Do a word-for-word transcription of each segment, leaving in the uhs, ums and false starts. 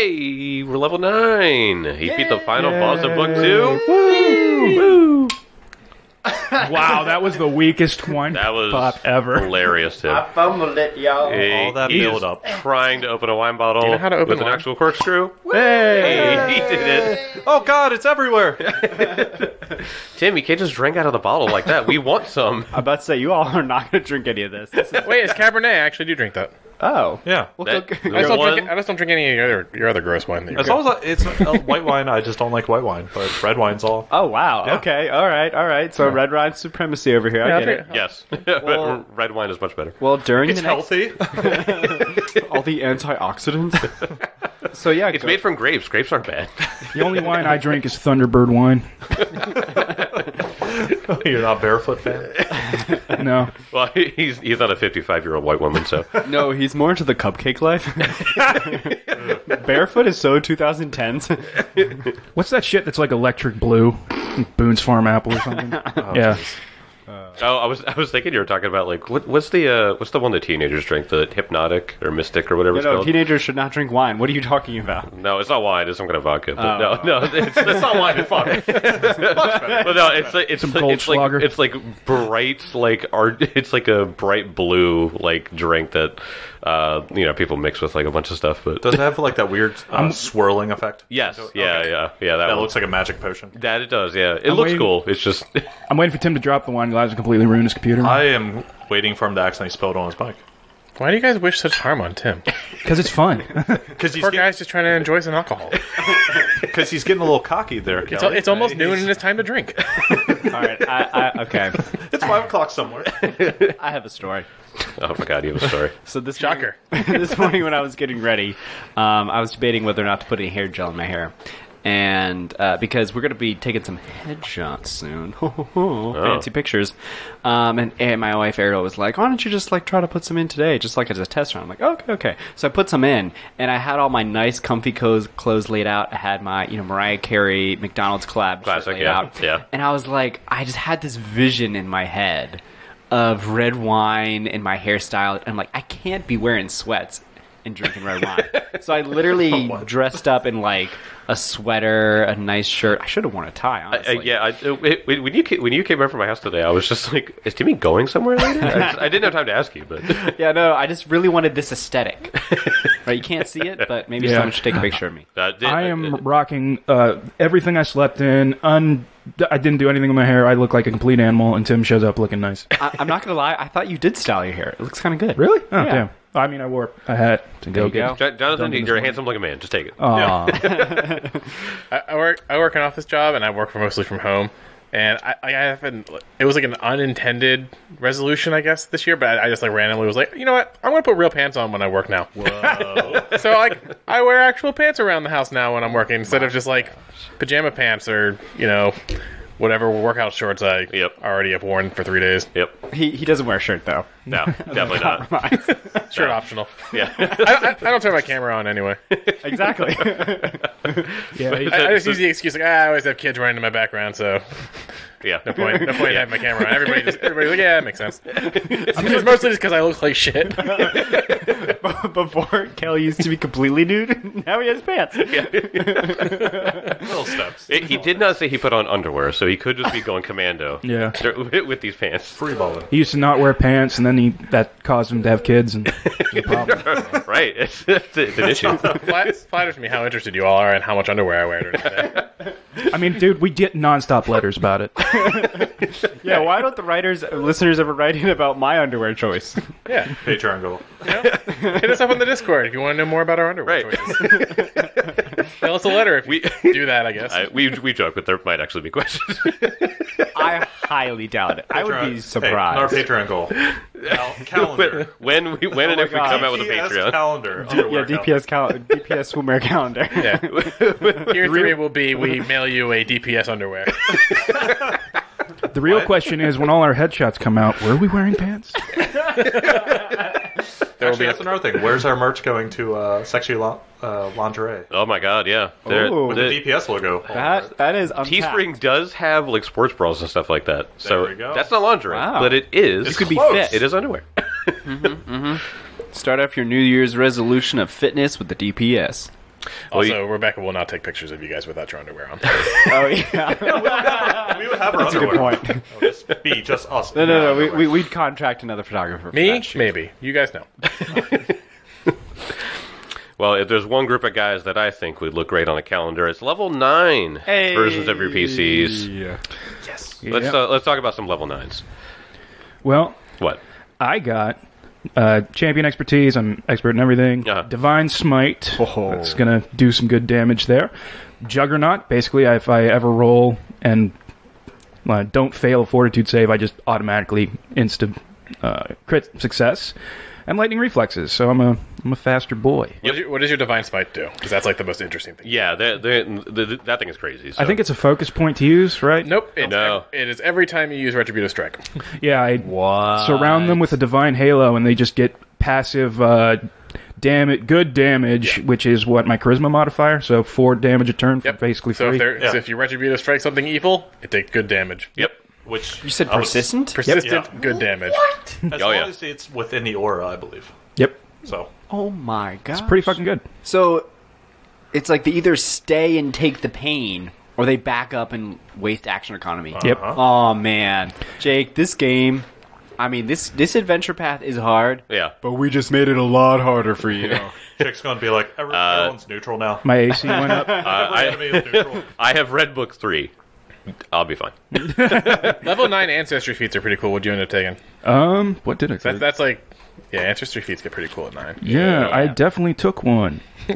Hey, we're level nine. He beat the final boss of book two. Woo! Woo! Wow, that was the weakest one That was pop ever. hilarious, Tim. I fumbled it, y'all. He- All that he's build up. trying to open a wine bottle know how to open with an wine? actual corkscrew. Hey! He did it. Oh god, it's everywhere! Tim, you can't just drink out of the bottle like that. We want some. I'm about to say, you all are not going to drink any of this. This is- Wait, it's Cabernet. I actually do drink that. oh. Yeah. Well, That- go- I the just, don't one- drink, I just don't drink any of your other, your other gross wine. That you're As long as I, it's a white wine, I just don't like white wine, but red wine's all. oh, wow. Yeah. Okay. All right. All right. So red wine supremacy over here. I Yeah, get I'll it. drink- Yes. Well- Red wine is much better. Well, during It's the next... healthy. all the antioxidants. so, yeah. It's go- made from grapes. Grapes aren't bad. The only wine I drink is Thunderbird wine. You're not barefoot fan? No. Well, he's he's not a fifty-five-year-old white woman, so. No, he's more into the cupcake life. Barefoot is so twenty tens. What's that shit that's like electric blue? Boone's Farm Apple or something? Yeah. Oh, I was I was thinking you were talking about like what what's the uh, what's the one that teenagers drink, the Hypnotic or Mystic or whatever You it's know, called. teenagers should not drink wine. What are you talking about? No, it's not wine. It's some kind of vodka. But Oh. no, no, it's, it's not wine. It's vodka. But no, it's like it's Some like, it's like Goldschlager. it's like bright like art. It's like a bright blue like drink that uh, you know people mix with like a bunch of stuff. But Does it have like that weird uh, swirling effect? yes, Okay. yeah, yeah, yeah. That, That one. looks like a magic potion. that it does. Yeah, it I'm looks waiting- cool. It's just I'm waiting for Tim to drop the wine glass and completely ruin his computer. I am waiting for him to accidentally spill it on his bike. Why do you guys wish such harm on Tim? Because it's fun. Because he's, Poor get- guy's just trying to enjoy some alcohol. 'cause he's getting a little cocky there, It's, Kelly. it's almost Hey, noon he's- and it's time to drink. All right. I, I, okay. It's five o'clock somewhere. I have a story. oh my god, you have a story. So this Shocker. Morning, this morning when I was getting ready, um, I was debating whether or not to put any hair gel in my hair. And uh, because we're going to be taking some headshots soon, fancy pictures, um, and, and my wife Ariel was like, "Why don't you just like try to put some in today, just like as a test run?" I'm like, "Okay, okay." So I put some in, and I had all my nice, comfy clothes, clothes laid out. I had my, you know, Mariah Carey McDonald's collab shirt Classic, laid yeah, out, yeah. and I was like, I just had this vision in my head of red wine and my hairstyle. And I'm like, I can't be wearing sweats and drinking red wine. So I literally dressed up in like a sweater, a nice shirt. I should have worn a tie, Uh, honestly. yeah, I, uh, it, it- when you came, when you came over from my house today, I was just like, "Is Timmy going somewhere later?" I, just- I didn't have time to ask you, but Yeah, no, I just really wanted this aesthetic. Right, you can't see it, but maybe Yeah. someone should take a picture of me. uh, did, I am uh, rocking uh, everything I slept in. Un- I didn't do anything with my hair. I look like a complete animal, and Tim shows up looking nice. I, I'm not gonna lie, I thought you did style your hair. It looks kind of good. Really? Oh, Yeah. damn. I mean, I wore a hat to go you get go. Jo- Jonathan, Done this you're a morning. handsome looking man. Just take it. Aw. I, I work I work an office job and I work mostly from home. And I, I haven't. It was like an unintended resolution, I guess, this year. But I, I just like randomly was like, you know what? I'm gonna put real pants on when I work now. Whoa. So like, I wear actual pants around the house now when I'm working instead of just like pajama pants or you know whatever workout shorts I Yep. already have worn for three days. Yep. He he doesn't wear a shirt though. No, definitely not. Shirt optional. Yeah. I, I, I don't turn my camera on anyway. Exactly. Yeah, he- I, I just use the excuse like ah, I always have kids running in my background, so Yeah. no point, no point in having my camera on. Everybody just everybody's like yeah, that makes sense. It's mostly just because I look like shit. Before, Kelly used to be completely nude. Now he has pants. Little steps. It- he did not say he put on underwear, so he could just be going commando. Yeah. with, with these pants. Free balling. he used to not wear pants, and then he that caused him to have kids, and it's a problem. Right. It's, it's, it's an issue. Flat, flatters me how interested you all are and how much underwear I wear during the day. I mean, dude, we get nonstop letters about it. Yeah, why don't the writers, listeners ever write in about my underwear choice? Yeah, Patreon goal. you know? Hit us up on the Discord if you want to know more about our underwear Right. choices. Mail us a letter if We- you do that, I guess. I, we we joke, but there might actually be questions. I highly doubt it. I would Patreon- be Hey, surprised. our Patreon goal. Cal- calendar. when we when and my if we God. come out with a D P S Patreon. calendar. yeah, underwear D P S cal- D P S swimwear calendar. yeah. Tier three will be we mail you a D P S underwear. The real question is, when all our headshots come out, were we wearing pants? There will Actually, be that's another thing. Where's our merch going to? Uh, sexy lo- uh, lingerie Oh my god, yeah. There- Ooh. with the- the D P S logo. That that is untapped. Teespring does have like sports bras and stuff like that. So we go. that's not lingerie, Wow. but it is. This could be Close. fit. It is underwear. Start off your New Year's resolution of fitness with the D P S. Also, Rebecca will not take pictures of you guys without your underwear on. Oh yeah. We would have our That's a underwear. good point. It'll just be just us. No, in no, our no. We, underwear. we we'd contract another photographer. For Me? that shoot. Maybe. You guys know. Well, if there's one group of guys that I think would look great on a calendar, it's level nine Hey. versions of your P Cs. Yes. Let's Yeah. uh, let's talk about some level nines. Well, What? I got uh, champion expertise. I'm expert in everything. Uh-huh. Divine smite. Oh. That's gonna do some good damage there. Juggernaut. Basically, if I ever roll and uh, don't fail a fortitude save, I just automatically insta uh, crit success. And lightning reflexes. So I'm a I'm a faster boy. What, does your, what does your Divine Smite do? Because that's like the most interesting thing. Yeah, they they the, that thing is crazy. So. I think it's a focus point to use, right? Nope. It's No. ev- it is every time you use Retributive Strike. Yeah, I What? surround them with a divine halo, and they just get passive uh, damage, good damage, Yeah. which is what my charisma modifier. So four damage a turn for Yep. basically So free. if, they're- Yeah. so if you Retributive Strike something evil, it takes good damage. Yep. Which You said I was- persistent? Persistent, Yeah. good damage. As Oh, long yeah. as it's within the aura, I believe. Yep, So Oh my god. it's pretty fucking good. So it's like they either stay and take the pain, or they back up and waste action economy. Yep. Uh-huh. Oh man, Jake, this game. I mean, this this adventure path is hard, Yeah. but we just made it a lot harder for you. Chick's gonna be like, Every, Uh, everyone's neutral now. My A C went up. Uh, Every enemy I is neutral. I have read book three. I'll be fine. Level nine Ancestry feats are pretty cool. What do you end up taking? Um, what did I say? That, that's like, yeah, Ancestry feats get pretty cool at nine. yeah, I definitely took one.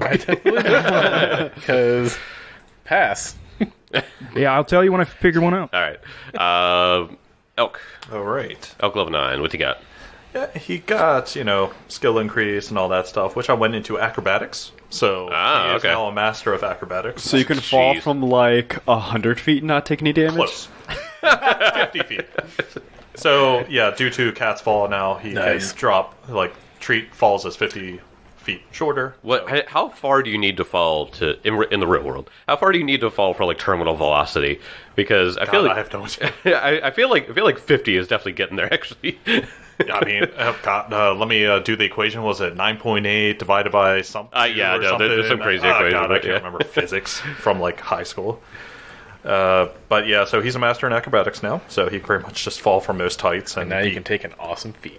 Because pass. Yeah, I'll tell you when I figure one out. All right. Uh, Elk. All right. Elk level nine. What you got? Yeah, he got, you know, skill increase and all that stuff, which I went into acrobatics. So Ah, he is okay. now a master of acrobatics. So you can fall Jeez. from like a hundred feet and not take any damage. Close. fifty feet. So, yeah, due to Cat's Fall now, he Nice. can drop, like, treat falls as fifty feet shorter. What? h- How far do you need to fall to in, re- in the real world? How far do you need to fall for like terminal velocity? Because I feel God, like I have no idea. I, I feel like I feel like fifty is definitely getting there. Actually, I mean, oh, God, uh, let me uh, do the equation. Was it nine point eight divided by something? Uh, yeah, or no, something? there's some crazy oh, equation, God, I but can't yeah. remember physics from, like, high school. Uh, but, yeah, so he's a master in acrobatics now, so he can pretty much just fall from those heights. And Now you he- can take an awesome feat.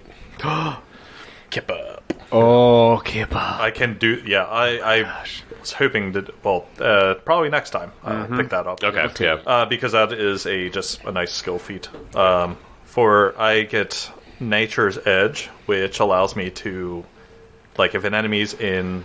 Kip up. Oh, Kippa. I can do, yeah, I, I was hoping to, well, uh, probably next time uh, pick that up. okay, yeah. Uh, because that is a just a nice skill feat. Um, for I get Nature's Edge, which allows me to, like, if an enemy's in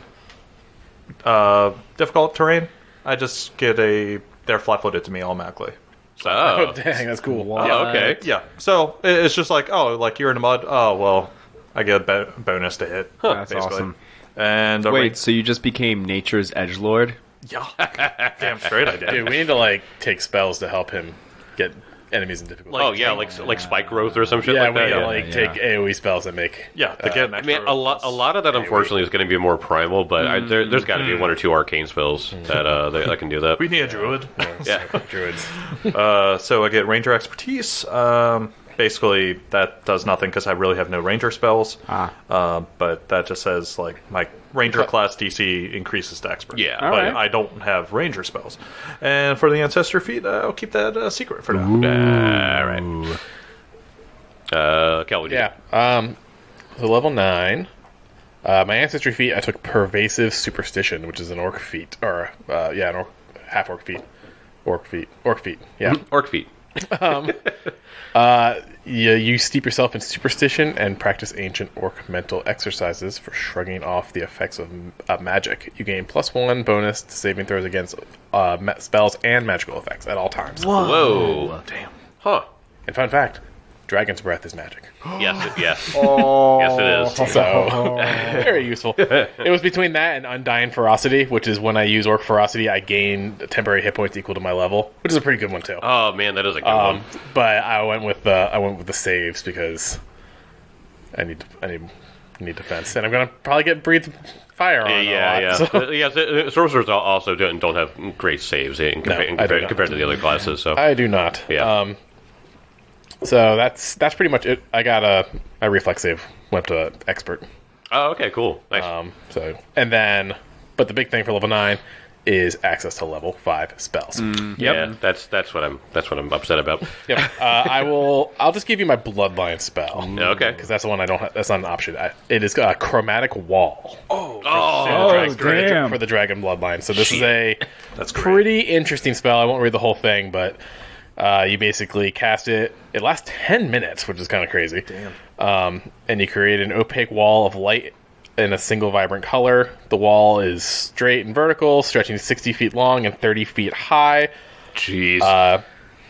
uh, difficult terrain, I just get a they're flat-footed to me automatically. Oh, Oh, dang, that's cool. yeah, okay. Yeah, so it- it's just like, oh, like you're in the mud. Oh, well, I get a bo- bonus to hit. That's basically. awesome. And a Wait, ra- so you just became nature's edgelord? yeah, damn straight I did. Dude, we need to, like, take spells to help him get enemies in difficulty. Oh yeah, like like spike growth or some shit yeah, like we that. need to, Yeah. like, take AoE spells that make... Yeah, to uh, get an I extra. mean, a lot, a lot of that unfortunately is going to be more primal, but I, there, there's got to be one or two arcane spells that uh that, that can do that. We need a druid. Yeah. Druids. Uh, so I get ranger expertise. Um, basically, that does nothing because I really have no ranger spells. Ah. Uh, but that just says like my ranger class D C increases to expert. Yeah. but Alright. I don't have ranger spells. And for the ancestor feat, uh, I'll keep that uh, secret for now. All right. Uh, Cal, what do you Yeah. Um, so level nine. Uh, my ancestry feat, I took pervasive superstition, which is an orc feat, or uh, yeah, an orc, half orc feat, orc feat, orc feat. Yeah. got? Orc feet. Uh, you, you steep yourself in superstition and practice ancient orc mental exercises for shrugging off the effects of uh, magic. You gain plus one bonus to saving throws against uh, ma- spells and magical effects at all times. Whoa. Damn. Huh. And fun fact, dragon's breath is magic. Yes. It, yes. Oh, Yes, it is. So, very useful. It was between that and Undying Ferocity, which is when I use Orc Ferocity, I gain temporary hit points equal to my level, which is a pretty good one too. Oh man, that is a good Um, one. but I went with the I went with the saves because I need I need need defense, and I'm gonna probably get breathe fire on. Yeah, a yeah, lot, yeah. so- Uh, yes, uh, sorcerers al- also don't, don't have great saves in, No, compa- in I do compar- not. compared to the other classes. So I do not. Yeah. Um, so that's that's pretty much it. I got a, a reflex save. Went up to expert. oh, okay, cool, nice. Um, so and then, But the big thing for level nine is access to level five spells. Yep. Yeah, that's that's what I'm that's what I'm upset about. Yep. Uh, I will. I'll just give you my bloodline spell. Okay. Because that's the one I don't. have. That's not an option. I, it is a chromatic wall. Oh, Oh, for the- damn. for the dragon bloodline. So this is a That's great. pretty interesting spell. I won't read the whole thing, but uh, you basically cast it. It lasts ten minutes, which is kind of crazy. Damn. Um, and you create an opaque wall of light in a single vibrant color. The wall is straight and vertical, stretching sixty feet long and thirty feet high. jeez. Uh,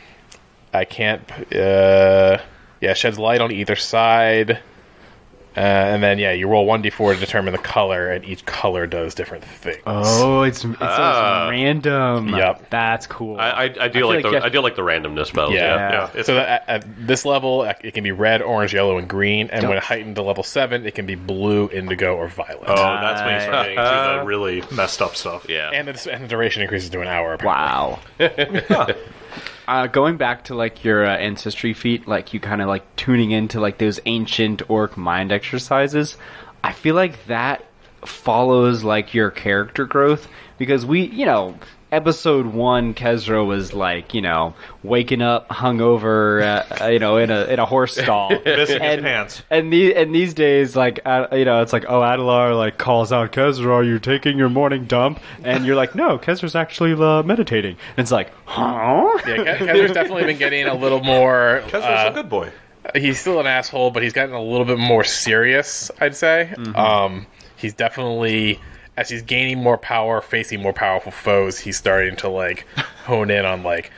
I can't. Uh, yeah, sheds light on either side. Uh, and then, yeah, you roll one d four to determine the color, and each color does different things. Oh, it's it's, Ah. it's random. Yep. That's cool. I, I, I do feel like, like the you have- I do like the randomness spells. Yeah. Yeah. Yeah. It's So that at, at this level, it can be red, orange, yellow, and green. And when Don't- heightened to level seven, it can be blue, indigo, or violet. Oh, that's when you start getting to Uh, the really messed up stuff. Yeah. And, the, and the duration increases to an hour. apparently. Wow. uh, going back to like your uh, ancestry feat, like you kind of like tuning into like those ancient orc mind exercises. I feel like that follows like your character growth because we, you know, episode one, Kezro was like, you know, waking up hungover, uh, you know, in a in a horse stall, Missing his and, pants. and the and these days, like, uh, you know, it's like, oh, Adelar like calls out Kezro, are you taking your morning dump? And you're like, no, Kezro's actually uh, meditating. And it's like, huh? Yeah, Ke- Kezer's definitely been getting a little more. Kezra's uh, a good boy. He's still an asshole, but he's gotten a little bit more serious, I'd say. Um, he's definitely, as he's gaining more power, facing more powerful foes, he's starting to like hone in on like,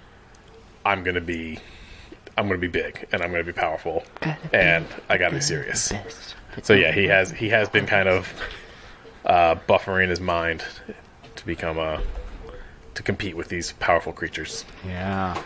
I'm gonna be, I'm gonna be big and I'm gonna be powerful, and I gotta be serious. So yeah, he has he has been kind of uh, buffering his mind to become a to compete with these powerful creatures. Yeah.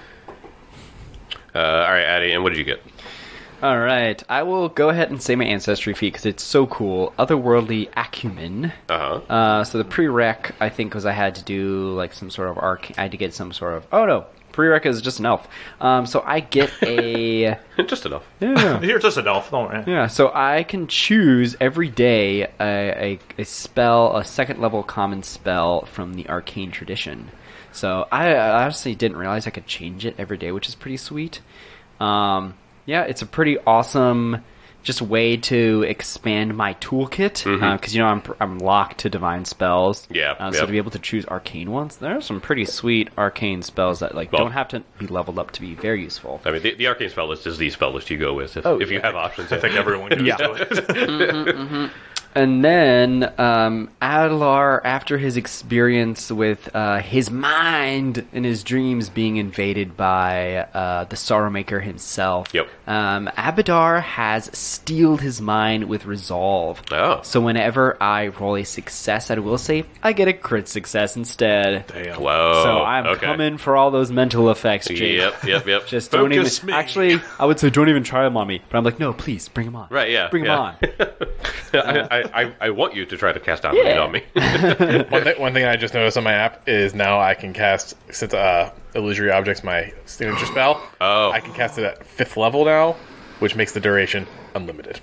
Uh, all right, Addy, and what did you get? All right, I will go ahead and say my ancestry feat because it's so cool. Otherworldly acumen. Uh-huh. Uh, so the prereq, I think, was I had to do like some sort of arc. I had to get some sort of. Oh no, prereq is just an elf. Um, so I get a. Just enough. yeah. You're just an elf, don't worry. Yeah, so I can choose every day a, a, a spell, a second level common spell from the arcane tradition. So I, I honestly didn't realize I could change it every day, which is pretty sweet. Um, yeah, it's a pretty awesome just way to expand my toolkit because you know I'm I'm locked to divine spells. Yeah, uh, so yep. to be able to choose arcane ones, there are some pretty sweet arcane spells that like Well- don't have to be leveled up to be very useful. I mean, the, the arcane spell list is the spell list you go with if, Oh, if you yeah. have options. I think everyone goes Yeah. to it. And then um, Adelar, after his experience with uh, his mind and his dreams being invaded by uh, the Sorrowmaker himself, Yep. um, Abadar has steeled his mind with resolve. Oh. So whenever I roll a success at a will save, I get a crit success instead. Damn. Whoa. So I'm okay. coming for all those mental effects, Jake. Yep, yep, yep. Just don't even. Focus me. Actually, I would say don't even try them on me. But I'm like, no, please bring them on. Right, yeah. Bring yeah. them on. I, I, I want you to try to cast down Yeah. on me. One, th- one thing I just noticed on my app is now I can cast, since uh, Illusory Object's my signature spell, Oh. I can cast it at fifth level now, which makes the duration unlimited.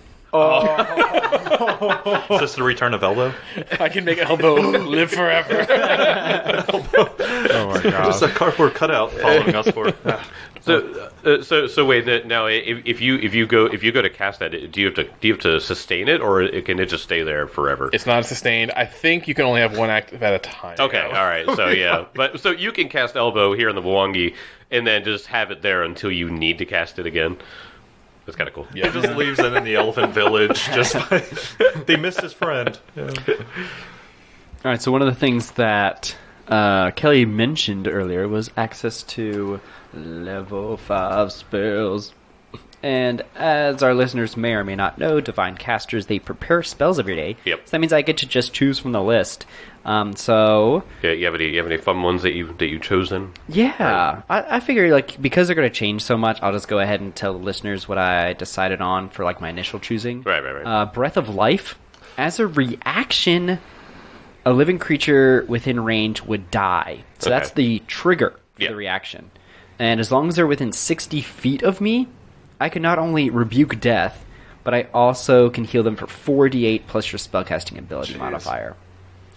Is this the return of Elbow? I can make Elbow live forever. Oh my god. Just a cardboard cutout following us for. So, uh, so, so wait. th- Now, if, if you if you go if you go to cast that, do you have to do you have to sustain it, or it, can it just stay there forever? It's not sustained. I think you can only have one active at a time. Okay, now. all right. So yeah, but so you can cast Elbow here in the Mwangi, and then just have it there until you need to cast it again. That's kind of cool. He just leaves it in the elephant village. Just by, they missed his friend. Yeah. All right, so one of the things that uh, Kelly mentioned earlier was access to level five spells. And as our listeners may or may not know, Divine Casters, they prepare spells every day. Yep. So that means I get to just choose from the list. Um, so, Yeah, you have any you have any fun ones that you that you chosen? yeah. I, I figure, like, because they're going to change so much, I'll just go ahead and tell the listeners what I decided on for, like, my initial choosing. Right, right, right. Uh, Breath of Life. As a reaction, a living creature within range would die. So Okay. that's the trigger for Yeah. the reaction. And as long as they're within sixty feet of me, I can not only rebuke death, but I also can heal them for four d eight plus your spellcasting ability Jeez. modifier.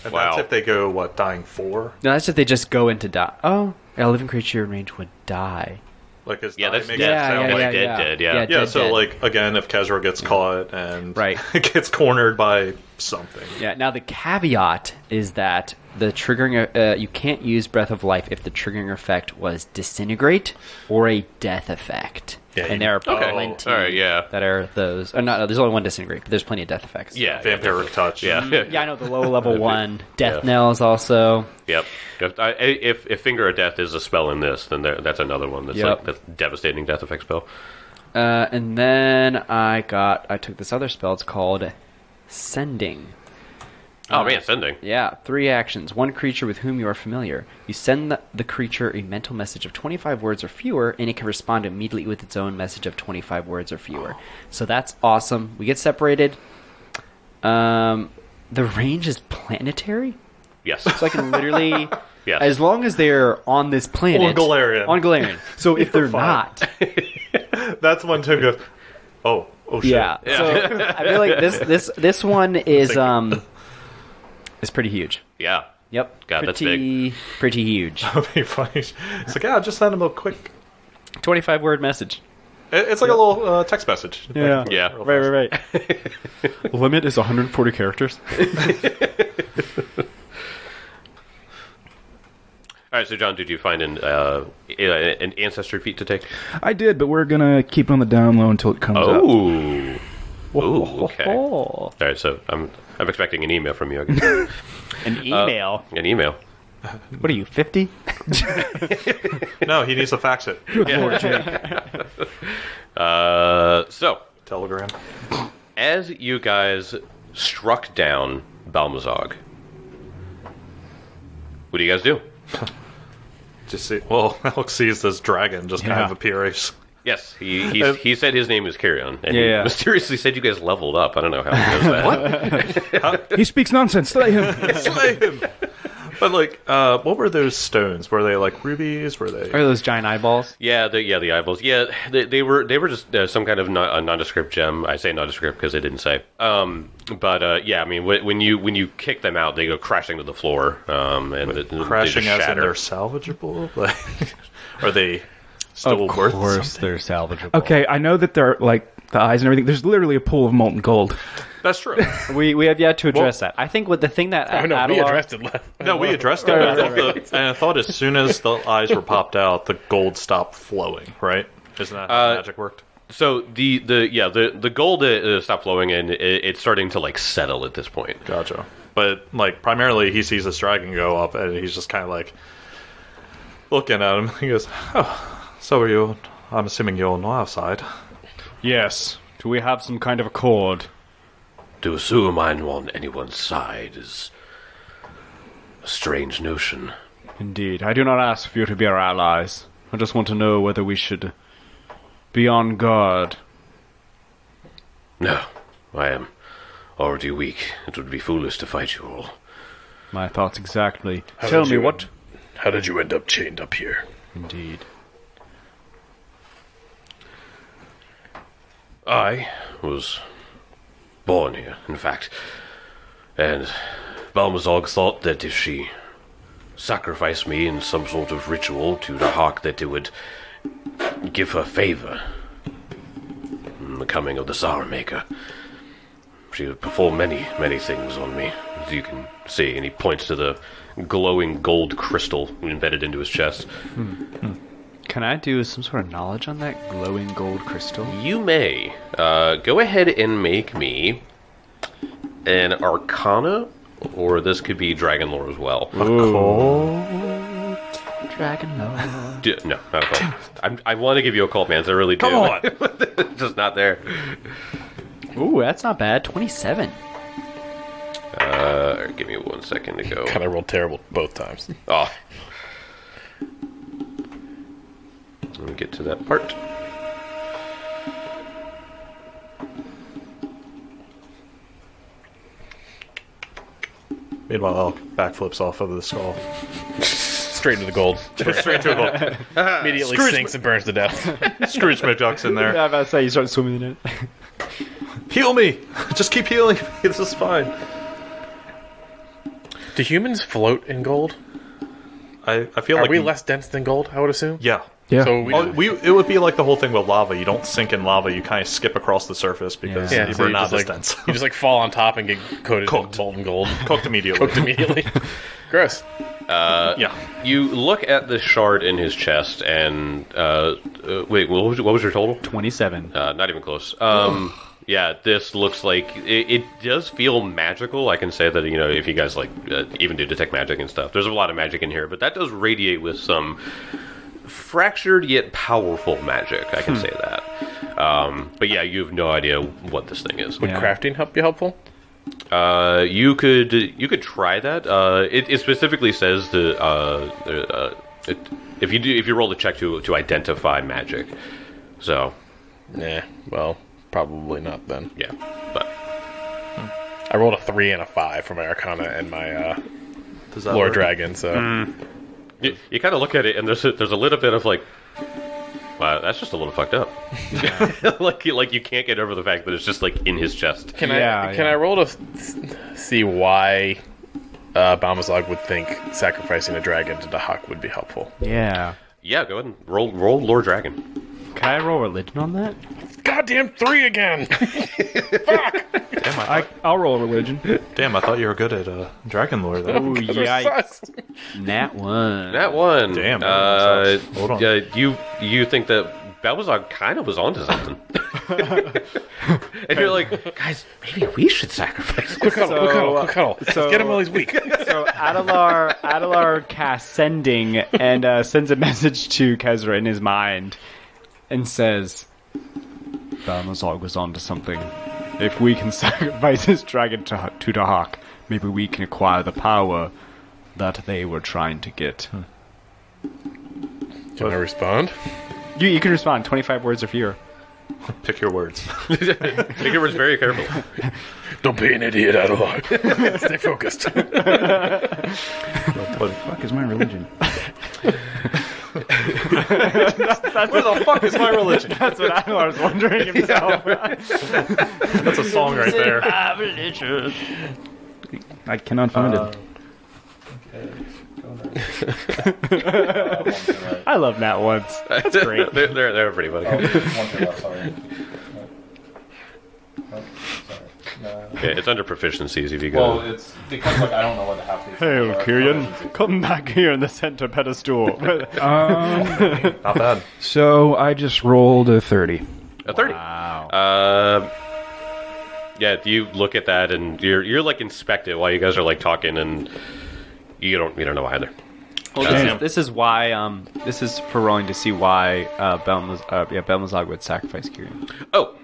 And Wow. that's if they go, what, dying four? No, that's if they just go into die. Oh, a living creature in range would die. Like, his Yeah, die that's makes dead. it Yeah, sound yeah, like yeah, dead, yeah. dead, yeah. Yeah, Yeah, dead, so dead. like again, if Kezra gets caught and Right. gets cornered by something, Yeah. Now the caveat is that the triggering uh, you can't use Breath of Life if the triggering effect was disintegrate or a death effect. Yeah, and you- there are Okay. plenty All right, yeah. that are those. Or not, no, there's only one disintegrate, but there's plenty of death effects. Yeah, vampiric touch. Yeah. Yeah, I know the low level one. Death Yeah. knells also. Yep. If, I, if if Finger of Death is a spell in this, then there, that's another one that's Yep. like that's devastating death effect spell. Uh, and then I got I took this other spell. It's called Sending. Oh man, sending. Yeah, three actions. One creature with whom you are familiar. You send the, the creature a mental message of twenty-five words or fewer, and it can respond immediately with its own message of twenty-five words or fewer. So that's awesome. We get separated. Um, the range is planetary, Yes. so I can literally, Yes. as long as they're on this planet, On Galarian. on Galarian. So if they're fine. not, That's one to go. Oh, oh shit. yeah. So I feel like this this this one is um is pretty huge. Yeah. Yep. God, that's pretty, Pretty huge. That'd be funny. It's like, yeah, just send him a quick. twenty-five word message. It- It's like a little uh, text message. Yeah. Yeah. Real Right, fast. right, right. Limit is one hundred forty characters. All right. So, John, did you find an uh, an ancestry feat to take? I did, but we're gonna keep it on the down low until it comes up. Oh. Ooh, okay. Oh, All right. So, I'm I'm expecting an email from you. I guess. an email. An email. What are you, fifty? No, he needs to fax it. Uh. So, Telegram. as you guys struck down Balmazog, what do you guys do? Just see. Well, Alex sees this dragon just kind Yeah. of appears. Yes, he he's, he said his name is Carrion, and he Yeah. mysteriously said you guys leveled up. I don't know how he knows that. He speaks nonsense. Slay him. Slay him. But like, uh, what were those stones? Were they like rubies? Were they? Are those giant eyeballs? Yeah, the, yeah, the eyeballs. Yeah, they, they were they were just uh, some kind of non- a nondescript gem. I say nondescript because they didn't say. Um, but uh, yeah, I mean, wh- when you when you kick them out, they go crashing to the floor. Um, and it, Crashing they as just in shatter. they're salvageable? Like, are they still Of worth course, something? they're salvageable. Okay, I know that they're like the eyes and everything. There's literally a pool of molten gold. That's true. We we have yet to address that. I think with the thing that Oh no, we Adelar- addressed it. left. No, we addressed it. Right, I right, thought right, the- and I thought as soon as the eyes were popped out, the gold stopped flowing. Right? Isn't that how Uh, magic worked? So the, the yeah the the gold uh, stopped flowing, and it, it's starting to like settle at this point. Gotcha. But like, primarily, he sees this dragon go up, and he's just kind of like looking at him. He goes, "Oh, so are you? I'm assuming you're on our side." Yes. Do we have some kind of accord? To assume I'm on anyone's side is a strange notion. Indeed. I do not ask for you to be our allies. I just want to know whether we should be on guard. No, I am already weak. It would be foolish to fight you all. My thoughts exactly. How Tell did me you what. end- How did you end up chained up here? Indeed. I was born here, in fact, and Balmazog thought that if she sacrificed me in some sort of ritual to the hawk, that it would give her favor in the coming of the Tsar Maker. She would perform many, many things on me, as you can see, and he points to the glowing gold crystal embedded into his chest. Can I do some sort of knowledge on that glowing gold crystal? You may. Uh, go ahead and make me an Arcana, or this could be Dragon Lore as well. Dragon Lord. D- no, not a cult. I'm, I want to give you a cult, man. I really do. Come on. It's just not there. Ooh, that's not bad. twenty-seven. Uh, give me one second to go. Kind of rolled terrible both times. Oh. Let me get to that part. Meanwhile, Elk backflips off of the skull. Straight into the gold. Straight to a goal. Immediately Scrooge sinks and burns to death. Scrooge McDuck's in there. I was about to say, you start swimming in it. Heal me! Just keep healing me. This is fine. Do humans float in gold? I, I feel Are like we less dense than gold? I would assume. Yeah. Yeah. So we, Oh, we, it would be like the whole thing with lava. You don't sink in lava. You kind of skip across the surface because yeah, you're so you not just as like dense. you just like fall on top and get coated Cooked. in molten gold, Cooked immediately. cooked immediately. Gross. Yeah. You look at the shard in his chest, and uh, uh, wait, what was, what was your total? twenty-seven. Uh, not even close. Um, yeah, this looks like it, it does feel magical. I can say that, you know, if you guys like uh, even do detect magic and stuff, there's a lot of magic in here, but that does radiate with some fractured yet powerful magic. I can say that. Um, but yeah, you have no idea what this thing is. Would Yeah. crafting help you helpful? Uh, you could you could try that. Uh, it, it specifically says the uh, uh, it, if you do if you roll the check to to identify magic. So Nah. Well, probably not then. yeah, but I rolled a three and a five for my Arcana and my uh, Does that Lord work? Dragon. So you, you kind of look at it and there's a, there's a little bit of like, wow, that's just a little fucked up. like you- like you can't get over the fact that it's just like in his chest. can Yeah, I can yeah. I roll to s- see why uh, Balmazog would think sacrificing a dragon to Dahak would be helpful? Yeah. Yeah, go ahead and roll roll Lord Dragon. Can I roll religion on that? Goddamn three again! Damn, I, I, thought, I'll roll religion. damn, I thought you were good at uh, Dragon Lore, though. Ooh, yikes. Nat one. That one. Damn, Uh, that sucks. Hold on. Yeah, you you think that Balbazar kind of was onto something, and you're like, guys, maybe we should sacrifice. Quick cuddle, quick So, cuddle, quick cuddle. so- Get him while he's weak. So Adelar, Adelar casts sending and uh, sends a message to Kezra in his mind and says, Balmazog was onto something. If we can sacrifice this dragon to, to Dahak, maybe we can acquire the power that they were trying to get. Can I respond? You, you can respond, twenty-five words or fewer. Pick your words. Make your words very careful. Don't be an idiot, Adelar. Stay focused. But Fuck is my religion? where the fuck is my religion? That's what Adelar was wondering himself. That's a song right there. I cannot find it. I love Nat ones. That's great. they're, they're they're pretty funny. Yeah, it's under proficiencies if you go. it's because like I don't know what to have to. Hail, Kyrian. Come back here in the center pedestal. Um, Not bad. so I just rolled a thirty. A thirty. Wow. Uh, yeah, you look at that and you're you're like inspect it while you guys are like talking, and you don't you don't know either. Well, this Damn. is, this is why. Um, this is for rolling to see why uh, Belmaz, uh, yeah, Belmazog would sacrifice Kyrian. Oh,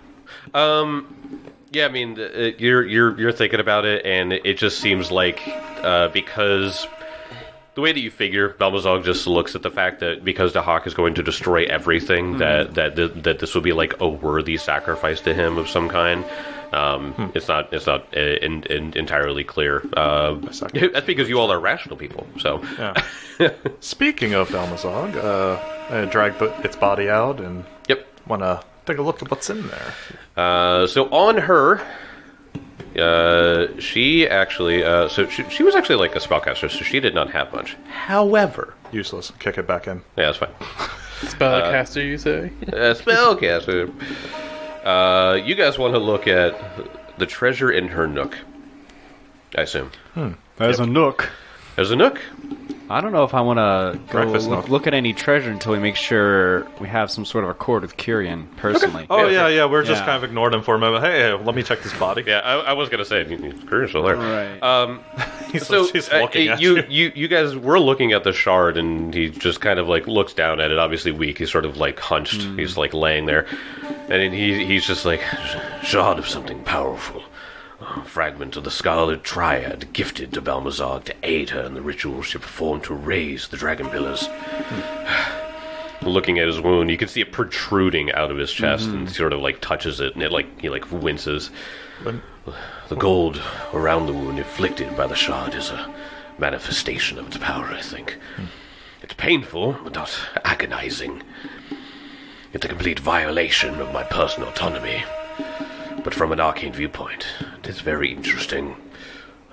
um, yeah. I mean, uh, you're you're you're thinking about it, and it just seems like uh, because the way that you figure, Balmazog just looks at the fact that because Dahak is going to destroy everything, that that th- that this would be like a worthy sacrifice to him of some kind. Um, It's not it's not uh, in, in, entirely clear. Uh, that's because you all are rational people. So Yeah. Speaking of Balmazog, uh, I dragged the, its body out and yep. want to take a look at what's in there. Uh, so on her, uh, she actually, uh, so she, she was actually like a spellcaster, so she did not have much. However, Useless. Kick it back in. yeah, that's fine. Spellcaster, you say? Uh, spellcaster. Uh, you guys want to look at the treasure in her nook, I assume. There's a nook. There's a nook. I don't know if I want to go Breakfast look, nook. look at any treasure until we make sure we have some sort of accord with Kyrian personally. Oh, Yeah, yeah, yeah. We're just Yeah. kind of ignored him for a moment. Hey, hey, let me check this body. Yeah, I, I was gonna say, Curry's still there. Right. Um, He's, so he's uh, looking at you, you. you, you guys were looking at the shard, and he just kind of like looks down at it. Obviously weak. He's sort of like hunched. He's like laying there, and then he he's just like shard of something powerful. A fragment of the Scarlet Triad gifted to Balmazog to aid her in the ritual she performed to raise the dragon pillars. Looking at his wound, you can see it protruding out of his chest, and he sort of like touches it, and it like he like winces. The gold around the wound inflicted by the shard is a manifestation of its power, I think. It's painful, but not agonizing. It's a complete violation of my personal autonomy. But from an arcane viewpoint, it is very interesting.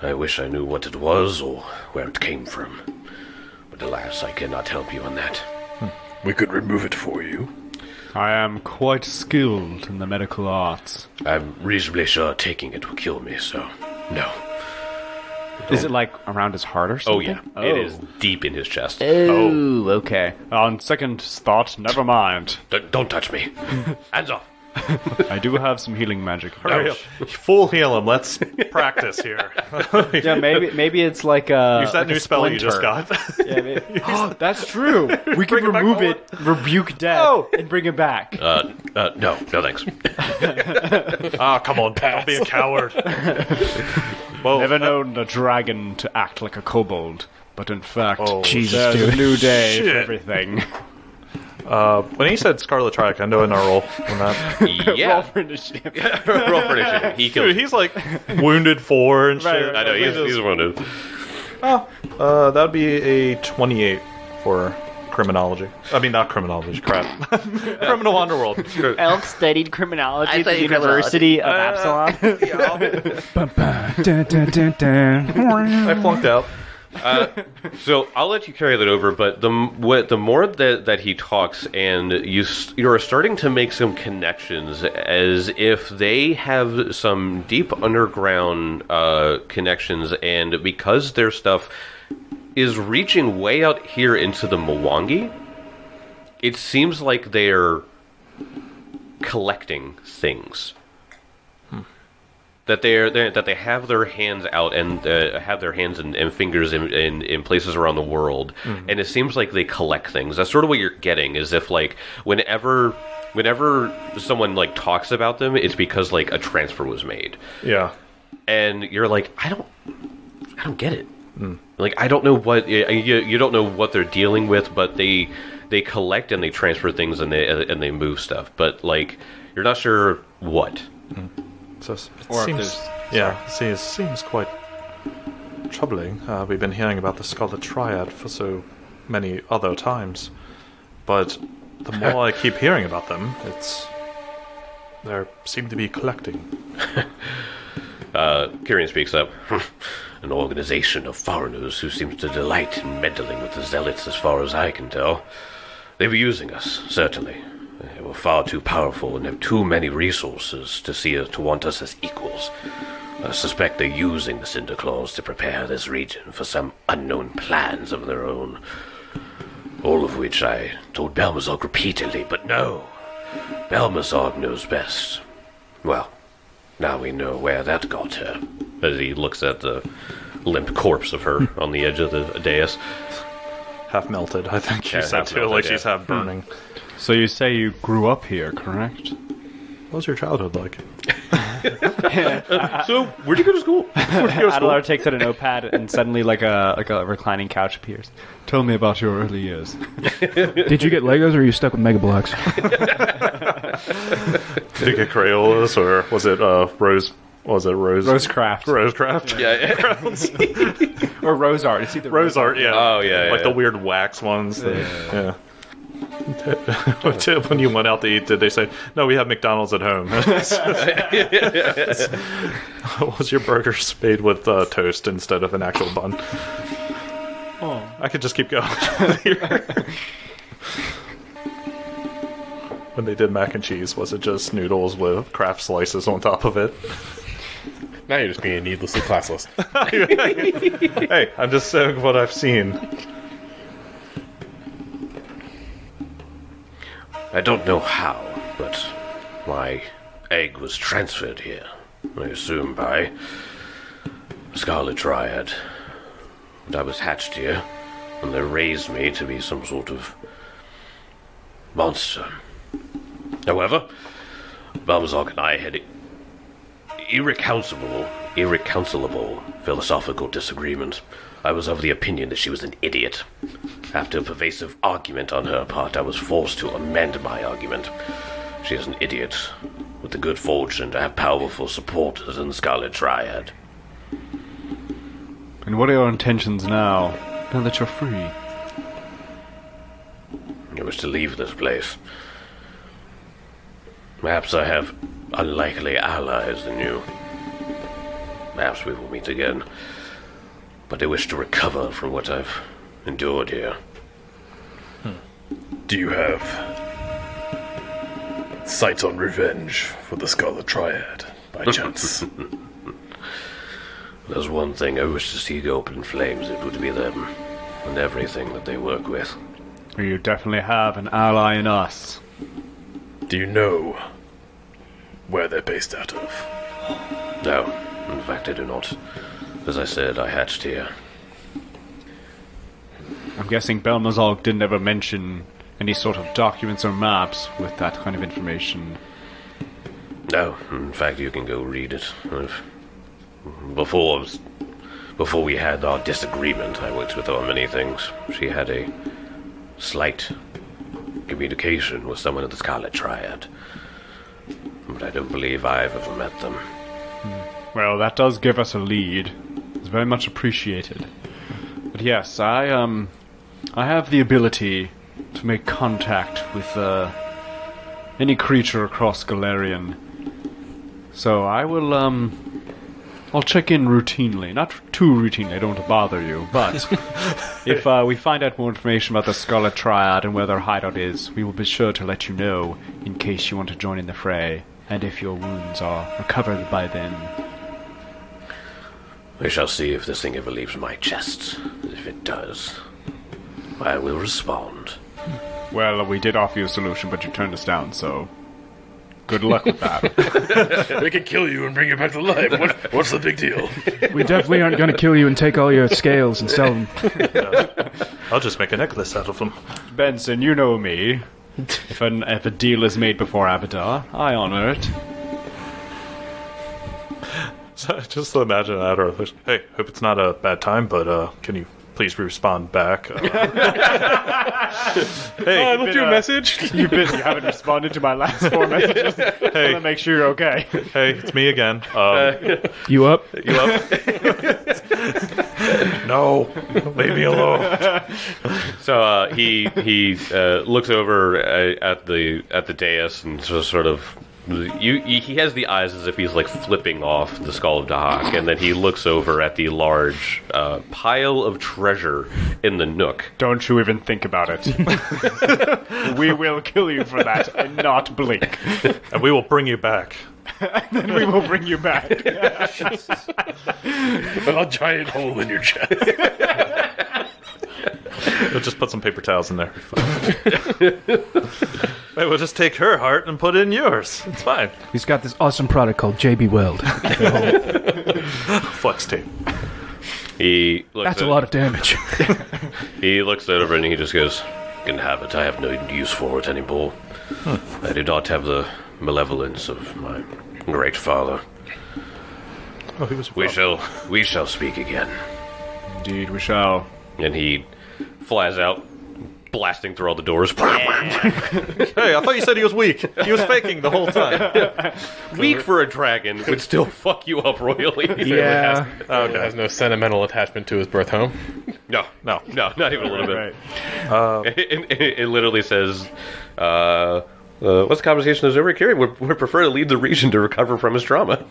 I wish I knew what it was or where it came from. But alas, I cannot help you on that. We could remove it for you. I am quite skilled in the medical arts. I'm reasonably sure taking it will kill me, so no. Is it like around his heart or Oh something? yeah, it is deep in his chest. Oh, okay. On second thought, never mind. D- don't touch me. Hands off. I do have some healing magic. Hurry up. Full heal him. Let's practice here. Yeah, maybe maybe it's like a. Use that like new a spell you just splinter. got. Yeah, maybe. Oh, that's true. We can Bring it back remove forward. it, rebuke death, No. and bring it back. Uh, uh, no, no thanks. Ah, come on, don't be a coward. Well, Never known a dragon to act like a kobold, but in fact, Oh, Jesus, there's a dude. new day for Shit. everything. uh, when he said Scarlet Triac, I know in our roll on that. Yeah. Roll for initiative. Roll for initiative. He killed. Dude, he's like wounded four and shit. Right, right, I know he's, he's wounded. Uh, that would be a twenty-eight for criminology. I mean, not criminology. Crap. Criminal underworld. Elk studied criminology at the studied University of Absalom. Ba, ba, da, da, da, da. I flunked out. So I'll let you carry that over, but the m- what the more that that he talks, and you s- you're starting to make some connections, as if they have some deep underground uh, connections, and because their stuff is reaching way out here into the Mwangi, it seems like they're collecting things. That they're, they're that they have their hands out and uh, have their hands and, and fingers in, in, in places around the world, and it seems like they collect things. That's sort of what you're getting. Is if like whenever whenever someone like talks about them, it's because like a transfer was made, Yeah. and you're like, I don't, I don't get it. Like I don't know what you, you don't know what they're dealing with, but they they collect and they transfer things and they and they move stuff, but like you're not sure what. So it Or if seems, there's- yeah, see, it seems quite troubling. Uh, we've been hearing about the Scarlet Triad for so many other times, but the more I keep hearing about them, it's they seem to be collecting. Uh, Kyrian speaks up. An organization of foreigners who seems to delight in meddling with the zealots, as far as I can tell. They were using us, certainly. They were far too powerful and have too many resources to see us, to want us as equals. I suspect they're using the Cinder Claws to prepare this region for some unknown plans of their own. All of which I told Belmazog repeatedly, but no. Belmazog knows best. Well, now we know where that got her. As he looks at the limp corpse of her on the edge of the dais. Half melted, I think she Yeah, said half too, melted, like yeah. she's half burning. So you say you grew up here, correct? What was your childhood like? So, where'd you go to school? Adelar takes out a notepad and suddenly like a like a reclining couch appears. Tell me about your early years. Did you get Legos or are you stuck with Mega Blocks? Did you get Crayolas or was it uh, Rose? What was it Rose? Rosecraft. Rosecraft? Yeah. Or Rose Art. It's either Rose art, yeah. Oh, yeah, Like yeah. the weird wax ones. that- yeah. When you went out to eat, did they say, no, we have McDonald's at home? Was your burger made with uh, toast instead of an actual bun? Oh. I could just keep going. When they did mac and cheese, was it just noodles with Kraft slices on top of it? Now you're just being needlessly classless. Hey, I'm just saying what I've seen. I don't know how, but my egg was transferred here. I assume by Scarlet Triad. And I was hatched here, and they raised me to be some sort of monster. However, Balmazog and I had irreconcilable, irreconcilable philosophical disagreement. I was of the opinion that she was an idiot. After a pervasive argument on her part, I was forced to amend my argument. She is an idiot, with the good fortune to have powerful supporters in the Scarlet Triad. And what are your intentions now? Now that you're free. I wish to leave this place. Perhaps I have unlikely allies in you. perhaps we will meet again. But I wish to recover from what I've endured here. Do you have sights on revenge for the Scarlet Triad, by chance? There's one thing I wish to see go up in flames, it would be them, and everything that they work with. You definitely have an ally in us. Do you know where they're based out of? No, in fact I do not. As I said, I hatched here. I'm guessing Belmazog didn't ever mention any sort of documents or maps with that kind of information. No, in fact you can go read it. I've, before, before we had our disagreement, I worked with her on many things. She had a slight communication with someone of the Scarlet Triad. But I don't believe I've ever met them. Well, that does give us a lead. It's very much appreciated. But yes, I, um... I have the ability to make contact with, uh... any creature across Galarian. So I will, um... I'll check in routinely. Not too routinely, I don't want to bother you, but... if uh, we find out more information about the Scarlet Triad and where their hideout is, we will be sure to let you know in case you want to join in the fray, and if your wounds are recovered by then. We shall see if this thing ever leaves my chest. If it does, I will respond. Well, we did offer you a solution, but you turned us down, so... good luck with that. They can kill you and bring you back to life. What, what's the big deal? We definitely aren't going to kill you and take all your scales and sell them. I'll just make a necklace out of them. Benson, you know me. If, an, if a deal is made before Abadar, I honor it. So just to imagine that, or hey, hope it's not a bad time, but uh, can you please respond back? Uh, hey, Oh, I left you a uh, message. You've been, you haven't responded to my last four messages. I want to make sure you're okay. Hey, it's me again. Um, You up? you up? No, leave me alone. So uh, he he uh, looks over uh, at the at the dais and so sort of you he has the eyes as if he's like flipping off the skull of Dahak, and then he looks over at the large uh, pile of treasure in the nook. Don't you even think about it. We will kill you for that and not blink. And we will bring you back. Then we will bring you back. With a giant hole in your chest. We'll just put some paper towels in there. Wait, we'll just take her heart and put it in yours. It's fine. He's got this awesome product called J B Weld. Flex tape. He looks That's at, a lot of damage. He looks over and he just goes, "You can have it. I have no use for it anymore. I do not have the malevolence of my great father. Oh, he was. We shall we shall speak again." Indeed, we shall. And he flies out, blasting through all the doors. Hey, I thought you said he was weak. He was faking the whole time. Weak for a dragon would still fuck you up royally. Yeah. Okay. Has no sentimental attachment to his birth home. No, No. no, not even a little bit. Right. Uh, It, it, it literally says, uh, uh, once the conversation is over, Kiri would, would prefer to leave the region to recover from his trauma.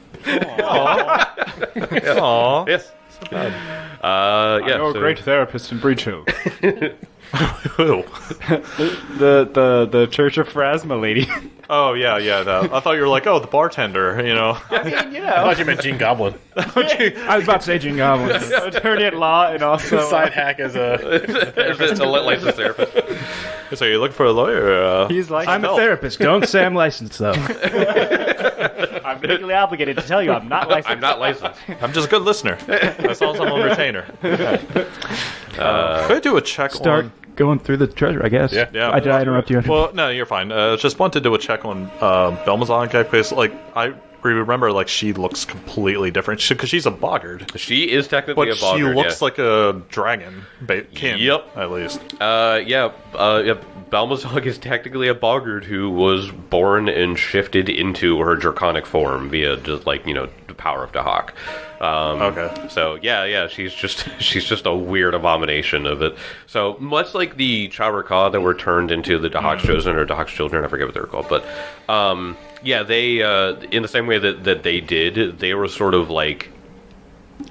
Aw. Yes. Uh, yeah, I know a so- great therapist in Breach Hill. Who? the, the, the Church of Phrasma lady. Oh, yeah, yeah. The, I thought you were like, oh, the bartender, you know. I thought you meant Gene Goblin. I was about to say Gene Goblin. Attorney at law and also... Side hack as a. It's a licensed therapist. So you're looking for a lawyer? Uh, He's like, I'm a help. therapist. Don't say I'm licensed, though. I'm legally obligated to tell you I'm not licensed. I'm not licensed. I'm just a good listener. That's all I'm on retainer. Uh, Could I do a check Start on... going through the treasure, I guess. Yeah. Yeah. I, did I interrupt you? Well, no, you're fine. Uh, just want to do a check on uh, Belmazon guy because, like, I remember, like, she looks completely different because she's a boggart, She is technically but a boggart. she looks yeah. like a dragon. Ba- can, Yep. at least. Uh, yeah, uh, yeah, Balmazog is technically a boggart who was born and shifted into her draconic form via just like you know the power of Dahak. Um, Okay. So yeah, yeah, she's just she's just a weird abomination of it. So much like the Chawraka that were turned into the Dahak's Chosen or Dahak's Children, I forget what they're called, but um, yeah, they uh, in the same way that that they did, they were sort of like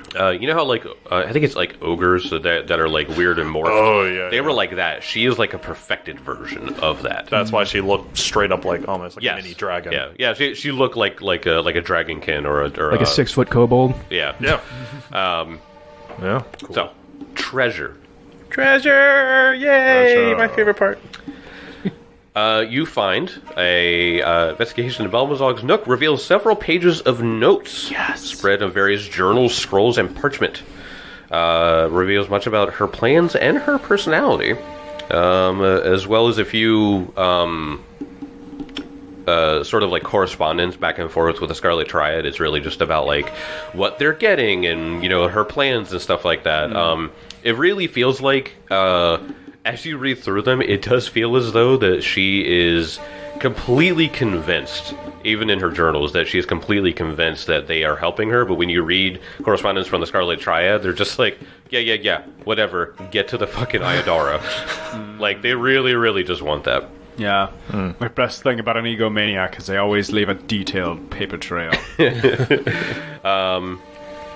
Uh, you know how like uh, I think it's like ogres that that are like weird and morphed. Oh, yeah, they yeah. were like that. She is like a perfected version of that. That's why she looked straight up like almost like yes. a mini dragon. Yeah, yeah. She she looked like like a like a dragonkin or a or Like a six foot kobold. Yeah, Yeah. Um, Yeah. So, treasure. Treasure! Yay! Treasure. My favorite part. Uh, you find a uh, investigation of Balmazog's Nook reveals several pages of notes spread on various journals, scrolls, and parchment. Uh, reveals much about her plans and her personality, um, uh, as well as a few um, uh, sort of like correspondence back and forth with the Scarlet Triad. It's really just about like what they're getting and you know her plans and stuff like that. Mm. Um, it really feels like. Uh, As you read through them, it does feel as though that she is completely convinced, even in her journals, that she is completely convinced that they are helping her. But when you read correspondence from the Scarlet Triad, they're just like, yeah, yeah, yeah, whatever. Get to the fucking Iodara. Like, they really, really just want that. Yeah. Mm. The best thing about an egomaniac is they always leave a detailed paper trail. um...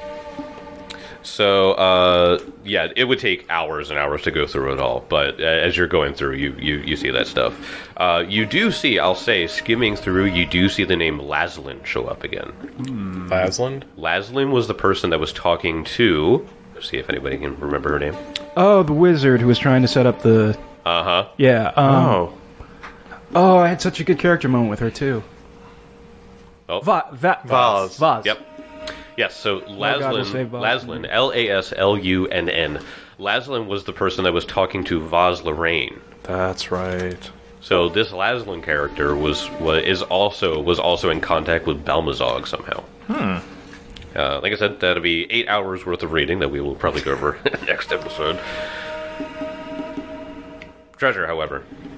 So, uh, yeah, it would take hours and hours to go through it all, but uh, as you're going through, you, you, you see that stuff. Uh, you do see, I'll say, skimming through, you do see the name Laslin show up again. Mm. Laslin? Laslin was the person that was talking to... Let's see if anybody can remember her name. Oh, the wizard who was trying to set up the... Uh-huh. Yeah. Um, Oh. Oh, I had such a good character moment with her, too. Oh. Va- Va- Vaz. Vaz. Yep. Yes, so God will Laslin, save Vaz. Laslin, L A S L U N N. Laslin was the person that was talking to Vaz Lorraine. That's right. So this Laslin character was, was is also was also in contact with Balmazog somehow. Hmm. Uh, like I said, that'll be eight hours worth of reading that we will probably go over next episode. Treasure, however.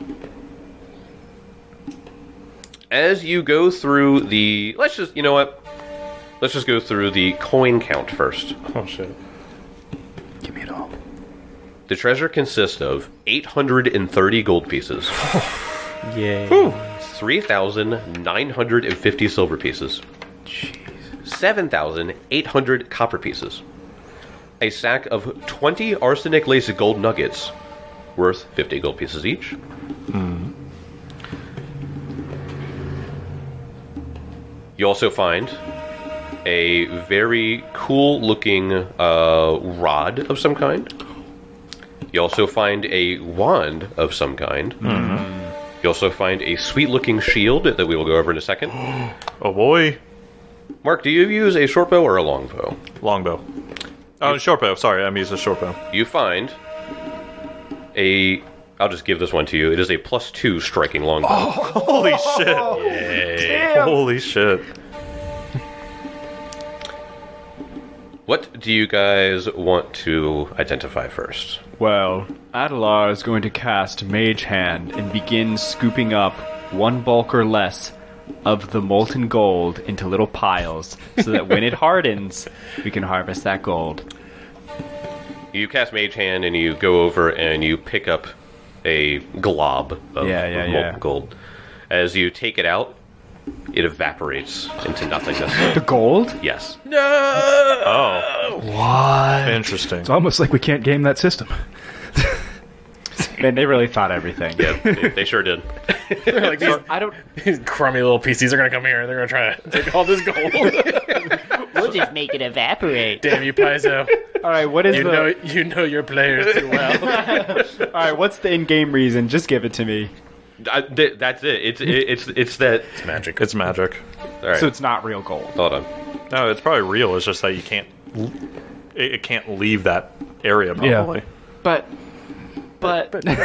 As you go through the... Let's just... You know what? Let's just go through the coin count first. Oh, shit. Give me it all. The treasure consists of eight hundred thirty gold pieces. Yay. three thousand nine hundred fifty silver pieces. seven thousand eight hundred copper pieces. A sack of twenty arsenic-laced gold nuggets, worth fifty gold pieces each. Mm. You also find a very cool-looking uh, rod of some kind. You also find a wand of some kind. Mm-hmm. You also find a sweet-looking shield that we will go over in a second. Oh boy. Mark, do you use a short bow or a long bow? Longbow. Oh, short bow. Sorry, I'm using a short bow. You find a... I'll just give this one to you. It is a plus two striking longbow. Oh, holy shit. Yay. Holy shit. What do you guys want to identify first? Well, Adelar is going to cast Mage Hand and begin scooping up one bulk or less of the molten gold into little piles so that when it hardens, we can harvest that gold. You cast Mage Hand and you go over and you pick up a glob of, Yeah, yeah, of molten yeah. gold. As you take it out, it evaporates into nothingness. The gold? Yes. Oh. What? Interesting. It's almost like we can't game that system. Man, they really thought everything. Yeah, they, they sure did. Like these, I don't... these crummy little P Cs are gonna come here and they're gonna try to take all this gold. We'll just make it evaporate. Damn you, Paizo. Alright, what is You the... know, you know your players too well. Alright, what's the in-game reason? Just give it to me. I, th- that's it. It's it, it's it's that. It's magic. It's magic. All right. So it's not real gold. Hold on. No, it's probably real. It's just that you can't. It, it can't leave that area. Probably. But... But... You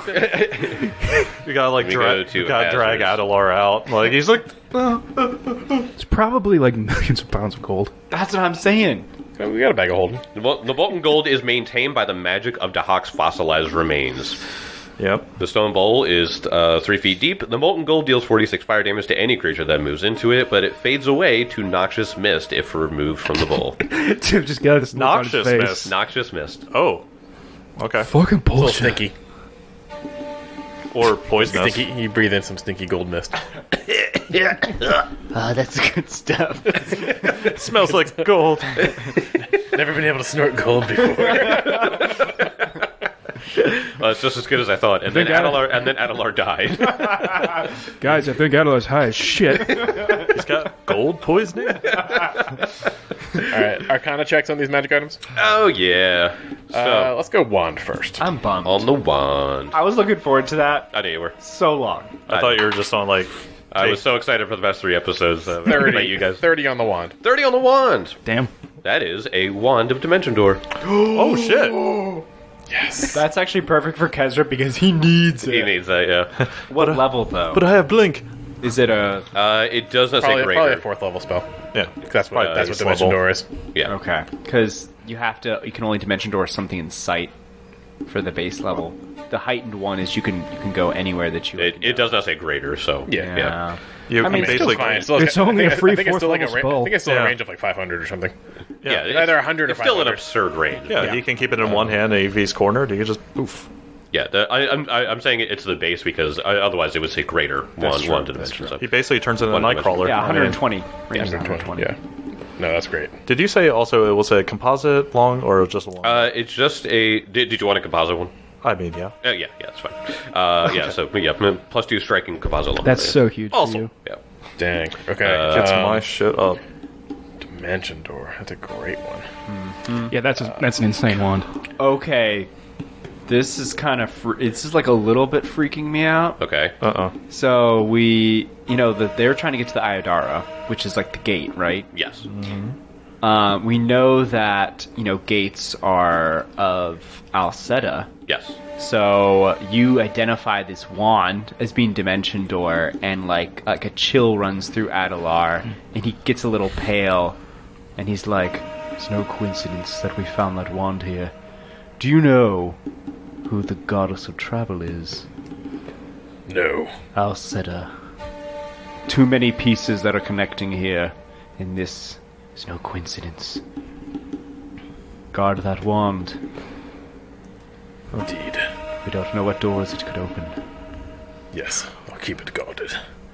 gotta like We dra- go to you gotta drag hazards. Adelar out. Like he's like. It's probably like millions of pounds of gold. That's what I'm saying. We got a bag of holding. The, mol- the molten gold is maintained by the magic of Dahak's fossilized remains. Yep. The stone bowl is uh, three feet deep. The molten gold deals forty-six fire damage to any creature that moves into it, but it fades away to noxious mist if removed from the bowl. Tim just got this look on his Noxious face. mist. Noxious mist. Oh. Okay. Fucking A little bullshit. stinky. Or poisonous. Stinky. You breathe in some stinky gold mist. Oh, that's good stuff. Smells like gold. Never been able to snort gold before. Well, it's just as good as I thought. And then think I- Adelar, and then Adelar died. Guys, I think Adelar's high as shit. He's got gold poisoning. All right, Arcana checks on these magic items. Oh yeah. So Uh, let's go wand first. I'm bummed. on the wand. I was looking forward to that I knew you were. so long. I thought you were just on like. I was so excited for the past three episodes. Uh, thirty. about you guys. thirty on the wand. Thirty on the wand. Damn. That is a wand of Dimension Door. Oh shit! Yes. That's actually perfect for Kezra because he needs it. He needs that, yeah. What level though? But I have blink. Is it a Uh, it does not Probably, say probably a greater. fourth level spell. Yeah. 'Cause That's what Uh, that's what it's Dimension level. Door is. Yeah. okay? Because you have to. You can only dimension door something in sight for the base level. The heightened one is you can you can go anywhere that you. It, it does not say greater, so Yeah. yeah. You, I mean, you it's Still basically. fine. Still, It's I only think- a free I think it's fourth still like a level ra- spell. I think it's still Yeah. a range of like five hundred or something. Yeah, Yeah, it's, Either one hundred or it's still an five hundred. absurd range. Yeah, he can keep it in one hand and if he's cornered, he can just poof. Yeah, the, I, I'm I, I'm saying it's the base because I, otherwise it would say greater one true, one to that's dimension. So. He basically turns into a One Nightcrawler. Yeah, I mean, one hundred twenty. Range is one hundred twenty. one hundred twenty. Yeah. No, that's great. Did you say also it was a composite long or just a long? Uh, it's just a. Did, did you want a composite one? I mean, yeah. Uh, yeah, yeah, that's fine. Uh, yeah, so yeah, plus two striking composite long. That's so huge for Also, you. yeah. Dang. Okay. Uh, Gets um, my shit up. Dimension Door. That's a great one. Yeah, that's a, that's an insane wand. Okay, this is kind of fr- this is like a little bit freaking me out. Okay. Uh uh So we, you know, that they're trying to get to the Iodara, which is like the gate, right? Yes. Uh, we know that you know gates are of Alceta. Yes. So you identify this wand as being Dimension Door, and like like a chill runs through Adelar, and he gets a little pale, and he's like, "It's no coincidence that we found that wand here. Do you know who the goddess of travel is? No. Alceta. Too many pieces that are connecting here, and this is no coincidence. Guard that wand. Indeed. We don't know what doors it could open." Yes. I'll keep it guarded.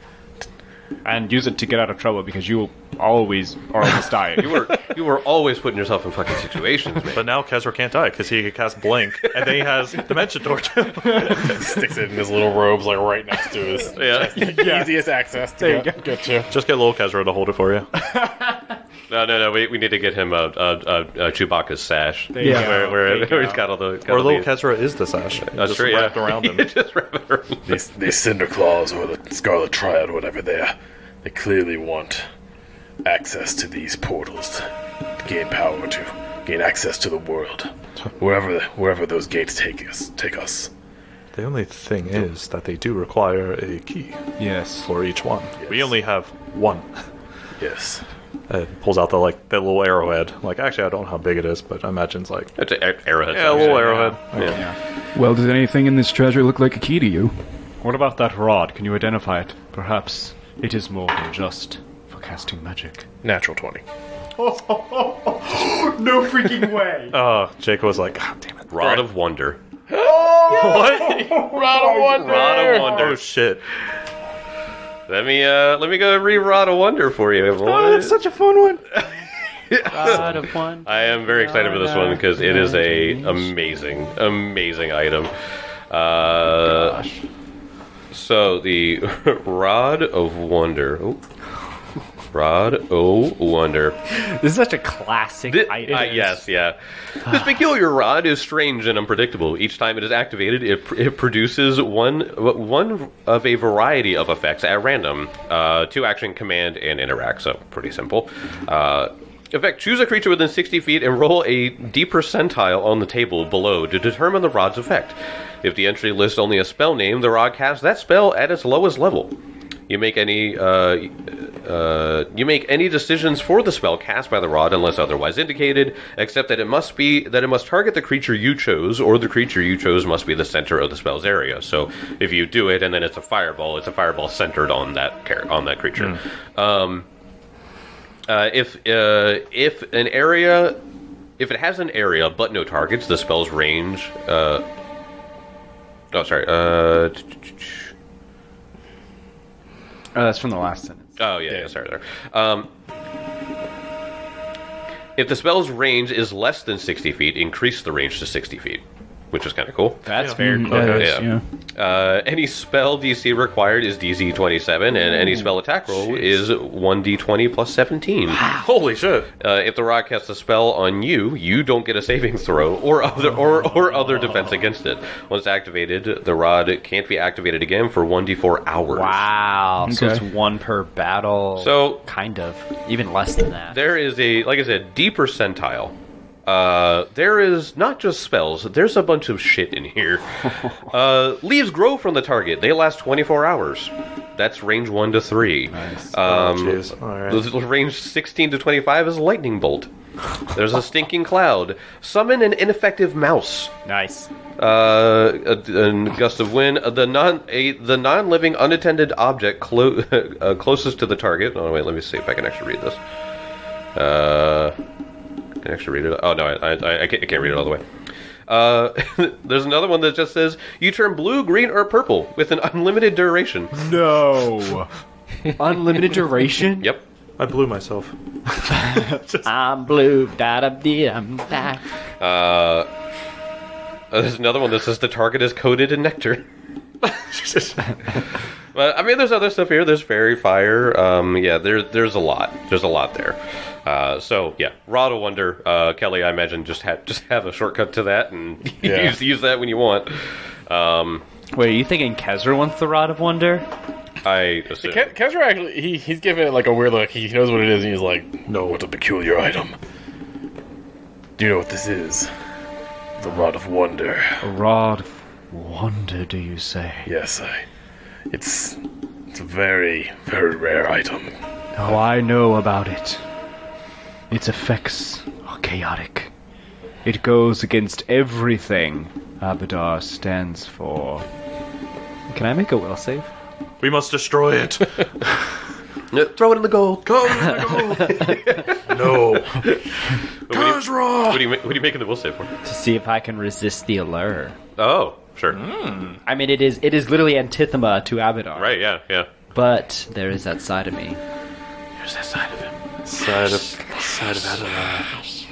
And use it to get out of trouble because you always are almost dying. You were you were always putting yourself in fucking situations, man. But now Kezra can't die because he can cast Blink, and then he has Dimension Door too. Sticks it in his little robes, like right next to his Yeah. easiest access to There you get, go. get to. Just get little Kezra to hold it for you. No, no, no. We, we need to get him a, a, a, a Chewbacca's sash. There you Yeah. go. Where, There where, you where he's go. got all the. Got Or all little the- Kezra is the sash. That's just true. wrapped Yeah. around him. Just wrap it around. These, these Cinder Claws or the Scarlet Triad or whatever they are, they clearly want access to these portals to gain power, to gain access to the world. Wherever wherever those gates take us, take us. The only thing is that they do require a key Yes. for each one. We Yes. only have one. Yes. It pulls out the like that little arrowhead. Like actually, I don't know how big it is, but I imagine it's like It's an arrowhead. yeah, a little arrowhead. Yeah. Well, does anything in this treasure look like a key to you? What about that rod? Can you identify it? Perhaps it is more than just for casting magic. Natural twenty. No freaking way! Uh, Jacob was like, God damn it. Rod of Wonder. What? Rod of Wonder! Rod of Wonder. Oh shit. Let me uh let me go read Rod of Wonder for you. Oh, that's such a fun one. Rod of one. I am very excited for this one because it is a amazing, amazing item. Uh, so the Rod of Wonder. Oh. Rod of Wonder. This is such a classic Thi- item. uh, yes, yeah. This peculiar rod is strange and unpredictable. Each time it is activated, it, pr- it produces one one of a variety of effects at random. Uh, two action, command, and interact. So pretty simple. Uh, effect: choose a creature within sixty feet and roll a D percentile on the table below to determine the rod's effect. If the entry lists only a spell name, the rod casts that spell at its lowest level. You make any uh, uh, you make any decisions for the spell cast by the rod unless otherwise indicated, except that it must be that it must target the creature you chose, or the creature you chose must be the center of the spell's area. So if you do it and then it's a fireball, it's a fireball centered on that char- on that creature. Mm. Um, uh, if uh, if an area if it has an area but no targets, the spell's range. Uh, oh, sorry. Uh, Oh, that's from the last sentence. Oh, yeah, yeah, sorry there. Um, If the spell's range is less than sixty feet, increase the range to sixty feet, which is kind of cool. That's very Mm, cool. that is, yeah. yeah. Uh, any spell D C required is D C twenty-seven, and any spell attack roll is one d twenty plus seventeen. Holy shit! Uh, if the rock casts a spell on you, you don't get a saving throw or other or, or other defense against it. Once activated, the rod can't be activated again for one d four hours. Wow. So Okay. it's one per battle. So- kind of. Even less than that. There is a, like I said, D percentile. Uh, there is not just spells, there's a bunch of shit in here. Uh, leaves grow from the target. They last twenty-four hours. That's range one to three. Nice. Um, jeez. All right. the- the Range sixteen to twenty-five is lightning bolt. There's a stinking cloud. Summon an ineffective mouse. Nice. Uh, a, a gust of wind. Uh, The non a the non-living unattended object clo- uh, closest to the target. Oh wait, let me see if I can actually read this. Uh, I can actually read it. Oh no, I I, I, can't, I can't read it all the way. Uh, there's another one that just says you turn blue, green, or purple with an unlimited duration. No. Unlimited duration? Yep. I blew myself. I'm blue, da da dee dum da. Uh, there's another one that says the target is coated in nectar. But I mean, there's other stuff here. There's fairy fire. Um, yeah, there, there's a lot. There's a lot there. Uh, so yeah, Rod of Wonder, uh, Kelly. I imagine just have just have a shortcut to that and Yeah. use use that when you want. Um, Wait, are you thinking Kezra wants the Rod of Wonder? I assume. Ke- Kezra actually, he, he's giving it like a weird look. He knows what it is, and he's like, "No, what a peculiar item. Do you know what this is? The Rod of Wonder." A Rod of Wonder, do you say? Yes, I. It's it's a very very rare item. Oh, I know about it. Its effects are chaotic. It goes against everything Abadar stands for. Can I make a will save? We must destroy it. Yeah, throw it in the gold. Go in the gold. No. Kezra! What are you ma- what are you making the will save for? To see if I can resist the allure. Oh, sure. I mean, it is it is literally antithema to Abadar. Right. Yeah. Yeah. But there is that side of me. There's that side of him. Side of side of Adonai.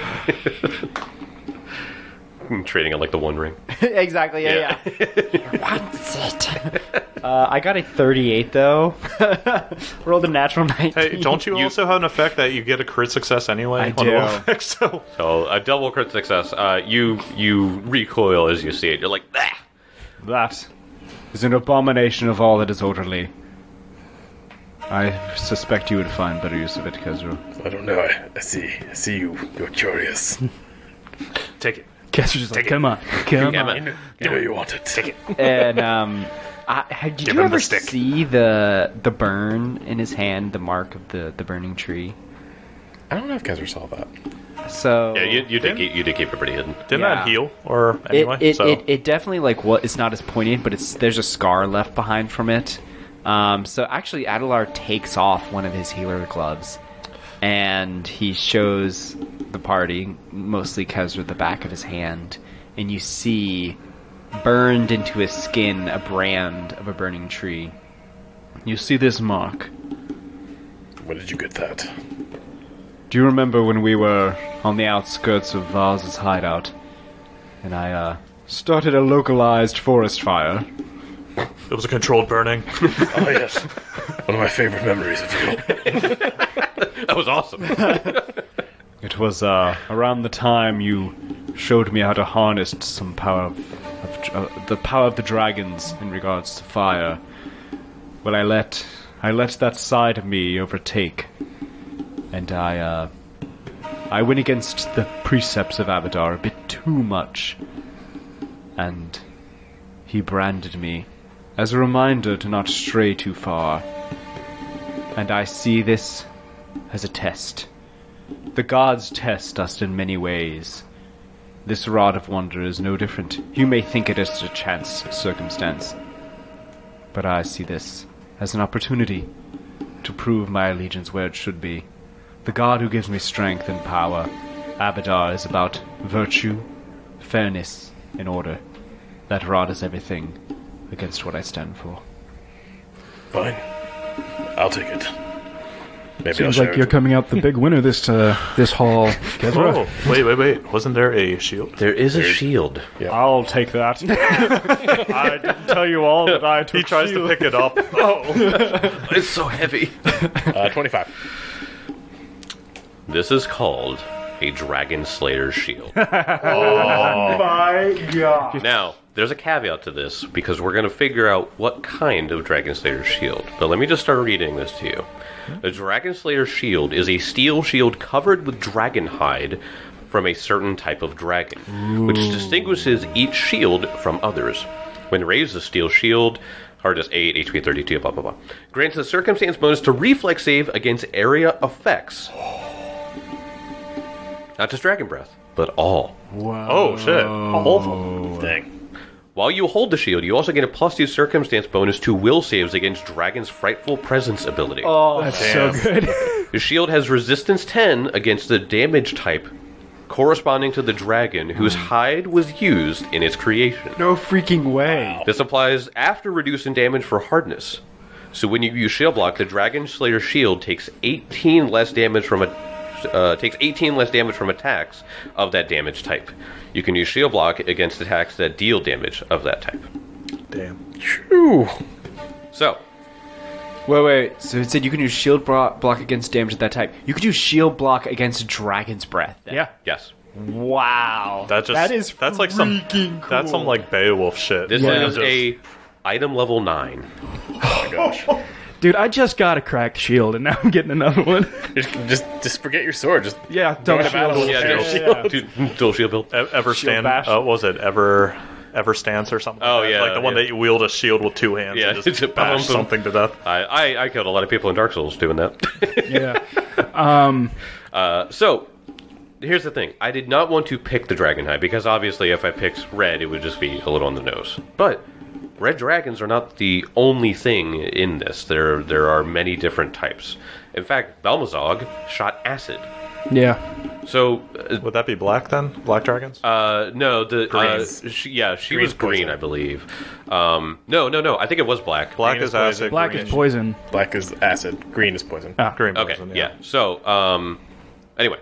Trading on like the One Ring. Exactly, yeah, yeah. Wants it. Uh, I got a thirty-eight, though. Rolled a natural nineteen. Hey, don't you, You- also have an effect that you get a crit success anyway? I on the do. will effect? So So a double crit success. Uh, you you recoil as you see it. You're like, ah. That is an abomination of all that is orderly. I suspect you would find better use of it, Kezra. I don't know. I, I see. I see you. You're curious. take it. Kesser's just like, come on, come Come on. on. You know you want it. Take it. And um, I, had- did Give you him ever the stick. see the the burn in his hand, the mark of the, the burning tree? I don't know if Kezra saw that. So Yeah, you, you did keep, you did keep it pretty hidden. Didn't Yeah. that heal? Or it, anyway? it, so it, it definitely like what it's not as poignant, but it's there's a scar left behind from it. Um, so actually, Adelar takes off one of his healer gloves, and he shows the party, mostly Kezra, the back of his hand, and you see burned into his skin a brand of a burning tree. You see this mark. Where did you get that? Do you remember when we were on the outskirts of Vaz's hideout, and I uh, started a localized forest fire? it was a controlled burning. Oh yes, one of my favorite memories of you. That was awesome. It was uh, around the time you showed me how to harness some power of, of uh, the power of the dragons in regards to fire. Well, I let I let that side of me overtake, and I uh, I went against the precepts of Abadar a bit too much, and he branded me as a reminder to not stray too far. And I see this as a test. The gods test us in many ways. This Rod of Wonder is no different. You may think it is a chance circumstance, but I see this as an opportunity to prove my allegiance where it should be. The god who gives me strength and power, Abadar, is about virtue, fairness, and order. That rod is everything against what I stand for. Fine, I'll take it. Maybe Seems I'll like share you're it. coming out the big winner this uh, this haul, Kezra. Oh, wait, wait, wait. Wasn't there a shield? There is a shield. I'll take that. I didn't tell you all that I took He tries to pick it up. Oh. It's so heavy. Uh, twenty-five. This is called a Dragon Slayer shield. My God. Now, there's a caveat to this because we're going to figure out what kind of Dragon Slayer shield. But let me just start reading this to you. A Dragon Slayer shield is a steel shield covered with dragon hide from a certain type of dragon, which distinguishes each shield from others. When raised, a steel shield, hardness eight, H P thirty-two, blah, blah, blah, grants a circumstance bonus to reflex save against area effects. Not just Dragon Breath, but all. Oh, shit. A whole Dang. While you hold the shield, you also get a plus two circumstance bonus to will saves against Dragon's Frightful Presence ability. Oh, That's so good. The shield has resistance ten against the damage type corresponding to the dragon whose hide was used in its creation. No freaking way. This applies after reducing damage for hardness. So when you use shield block, the Dragon Slayer shield takes eighteen less damage from a uh, takes eighteen less damage from attacks of that damage type. You can use shield block against attacks that deal damage of that type. Damn. Ooh. So, Wait, wait. So it said you can use shield bro- block against damage of that type. You could use shield block against Dragon's Breath. then. Yeah. yes. Wow. That just that is that's like some freaking cool. that's some like Beowulf shit. This Yeah. is a item level nine. Oh my gosh. Dude, I just got a cracked shield, and now I'm getting another one. just, just, just forget your sword. Just Yeah, go double into battle shield. with Yeah, a dual, shield. dual, dual shield build. E- Ever Shield stand? bash? Uh, what was it? Ever Ever Stance or something? Oh, like that? yeah, like the one yeah. that you wield a shield with two hands. Yeah, and it's a just bash boom, boom. something to death. I, I, I killed a lot of people in Dark Souls doing that. Yeah. Um, Uh, so, here's the thing. I did not want to pick the Dragonhide, because obviously if I picked red, it would just be a little on the nose. But, red dragons are not the only thing in this. There, there are many different types. In fact, Balmazog shot acid. yeah. So, uh, Would that be black then? Black dragons? uh, no, the uh, Green. she, yeah, she Green's was green, poison. I believe. Um, no, no, no, I think it was black. black green is is poison. acid. Black green is poison. Black is acid. Green is poison. Ah. Green Okay, poison, yeah. So, um, anyway,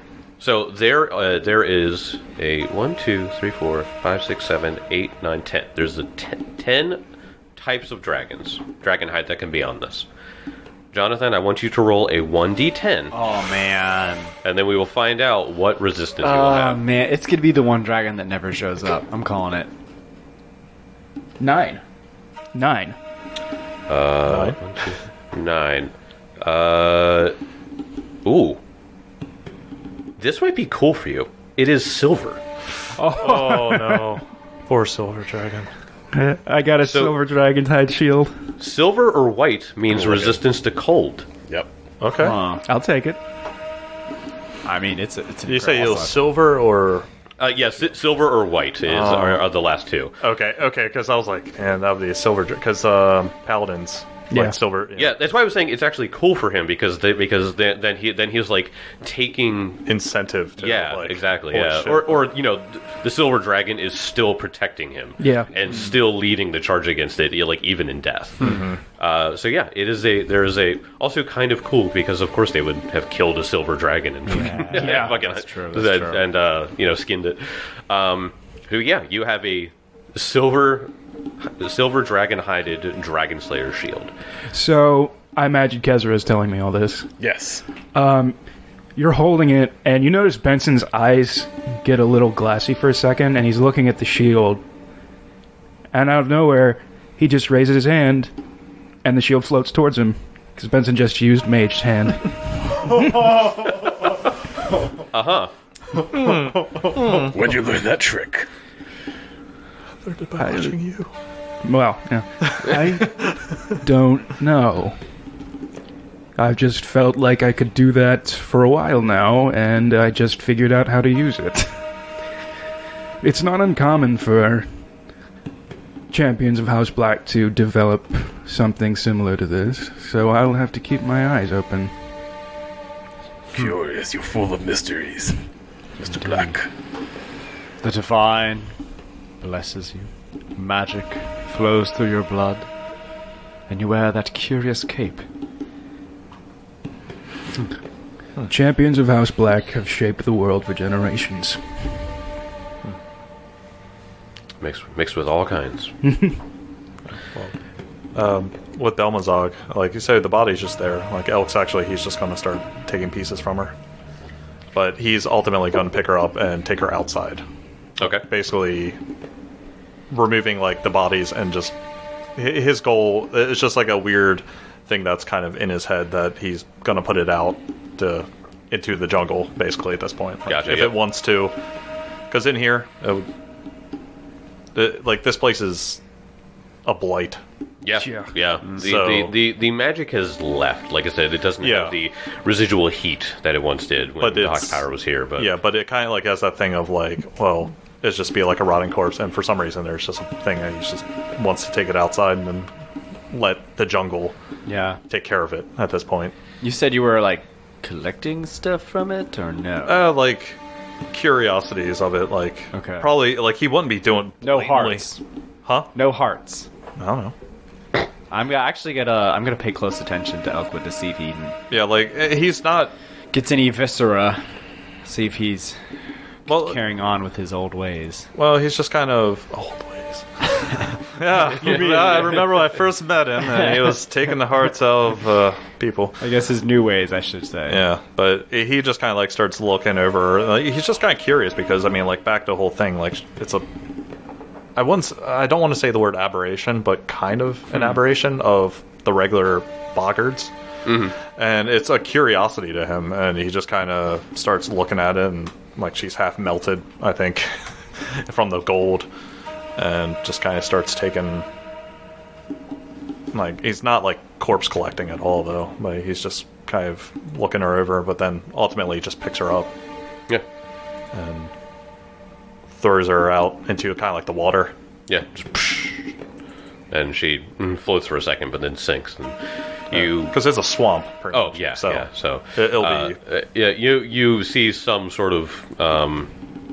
so there, uh, there is a one, two, three, four, five, six, seven, eight, nine, ten. There's a ten, ten types of dragons, Dragonhide that can be on this. Jonathan, I want you to roll a one d ten, Oh, man. and then we will find out what resistance you will Oh, have. man. It's going to be the one dragon that never shows up. I'm calling it. Nine. Nine. Uh, one, two, nine. Uh, ooh, this might be cool for you. It is silver. Oh no. Poor silver dragon. I got a So- silver dragon's hide shield. Silver or white means Ooh, okay. resistance to cold. Yep. Okay. Huh. I'll take it. I mean, it's a, it's. Did you say it was awesome. silver or? Uh, yes, si- silver or white is Oh. are, are the last two. Okay, okay, because I was like, man, that would be a silver because um, paladins Yeah. like silver. Yeah, that's why I was saying it's actually cool for him because they, because then, then he then he was like taking. incentive. To, Yeah, like, exactly. holy Yeah, shit. or or you know, th- the silver dragon is still protecting him. Yeah. and still leading the charge against it, you know, like even in death. Mm-hmm. Uh, so yeah, it is a there is a also kind of cool because of course they would have killed a silver dragon and Yeah, fucking- that's true, that's that- true. and uh, you know skinned it. Um, so yeah, you have a silver silver dragon hided dragon slayer shield. So, I imagine Kezra is telling me all this. Yes. You're holding it, and you notice Benson's eyes get a little glassy for a second, and he's looking at the shield. And out of nowhere, he just raises his hand, and the shield floats towards him, because Benson just used Mage's hand. Uh huh. When'd you learn that trick? watching you. Well, yeah. I don't know. I've just felt like I could do that for a while now, and I just figured out how to use it. It's not uncommon for champions of House Black to develop something similar to this, so I'll have to keep my eyes open. Curious, you're full of mysteries, Mister Black. The divine blesses you. Magic flows through your blood, and you wear that curious cape. Champions of House Black have shaped the world for generations. Mixed, mixed with all kinds. With Belmazog, like you said, the body's just there. Like Elk's actually, he's just going to start taking pieces from her. But he's ultimately going to pick her up and take her outside. Okay. Basically, removing like the bodies and just hi- his goal. It's just like a weird thing that's kind of in his head that he's going to put it out to into the jungle. Basically, at this point, Like, Gotcha, if yep. it wants to, because in here, it would, it, like this place is a blight. Yeah, Yeah. yeah. The, So- the, the the magic has left. Like I said, it doesn't Yeah. have the residual heat that it once did when But the it's- Hawk Power was here. But Yeah, but it kind of like has that thing of like, well, it's just be like a rotting corpse, and for some reason, there's just a thing that he just wants to take it outside and then let the jungle Yeah. take care of it at this point. You said you were like collecting stuff from it, or no? Uh, like curiosities of it, like Okay. probably like he wouldn't be doing no blatantly- hearts. huh? No hearts. I don't know. I'm gonna- actually gonna I'm gonna pay close attention to Elkwood to see if he Yeah, like eh, he's not. gets any viscera. See if he's Well, carrying on with his old ways. well, he's just kind of old ways. yeah, yeah, I remember when I first met him, and he was taking the hearts of uh, people. I guess his new ways, I should say. Yeah, but he just kind of like starts looking over. Like, he's just kind of curious because I mean, like back to the whole thing. Like it's a, I once I don't want to say the word aberration, but kind of an aberration of the regular boggards. Mm-hmm. And it's a curiosity to him, and he just kind of starts looking at it, and like she's half melted, I think, from the gold, and just kind of starts taking. Like he's not like corpse collecting at all though, but he's just kind of looking her over, but then ultimately just picks her up yeah, and throws her out into kind of like the water. yeah. Just psh. And she mm, floats for a second, but then sinks. And you Because it's a swamp. Pretty Oh much, yeah, so yeah. So it- it'll uh, be uh, yeah. You you see some sort of um,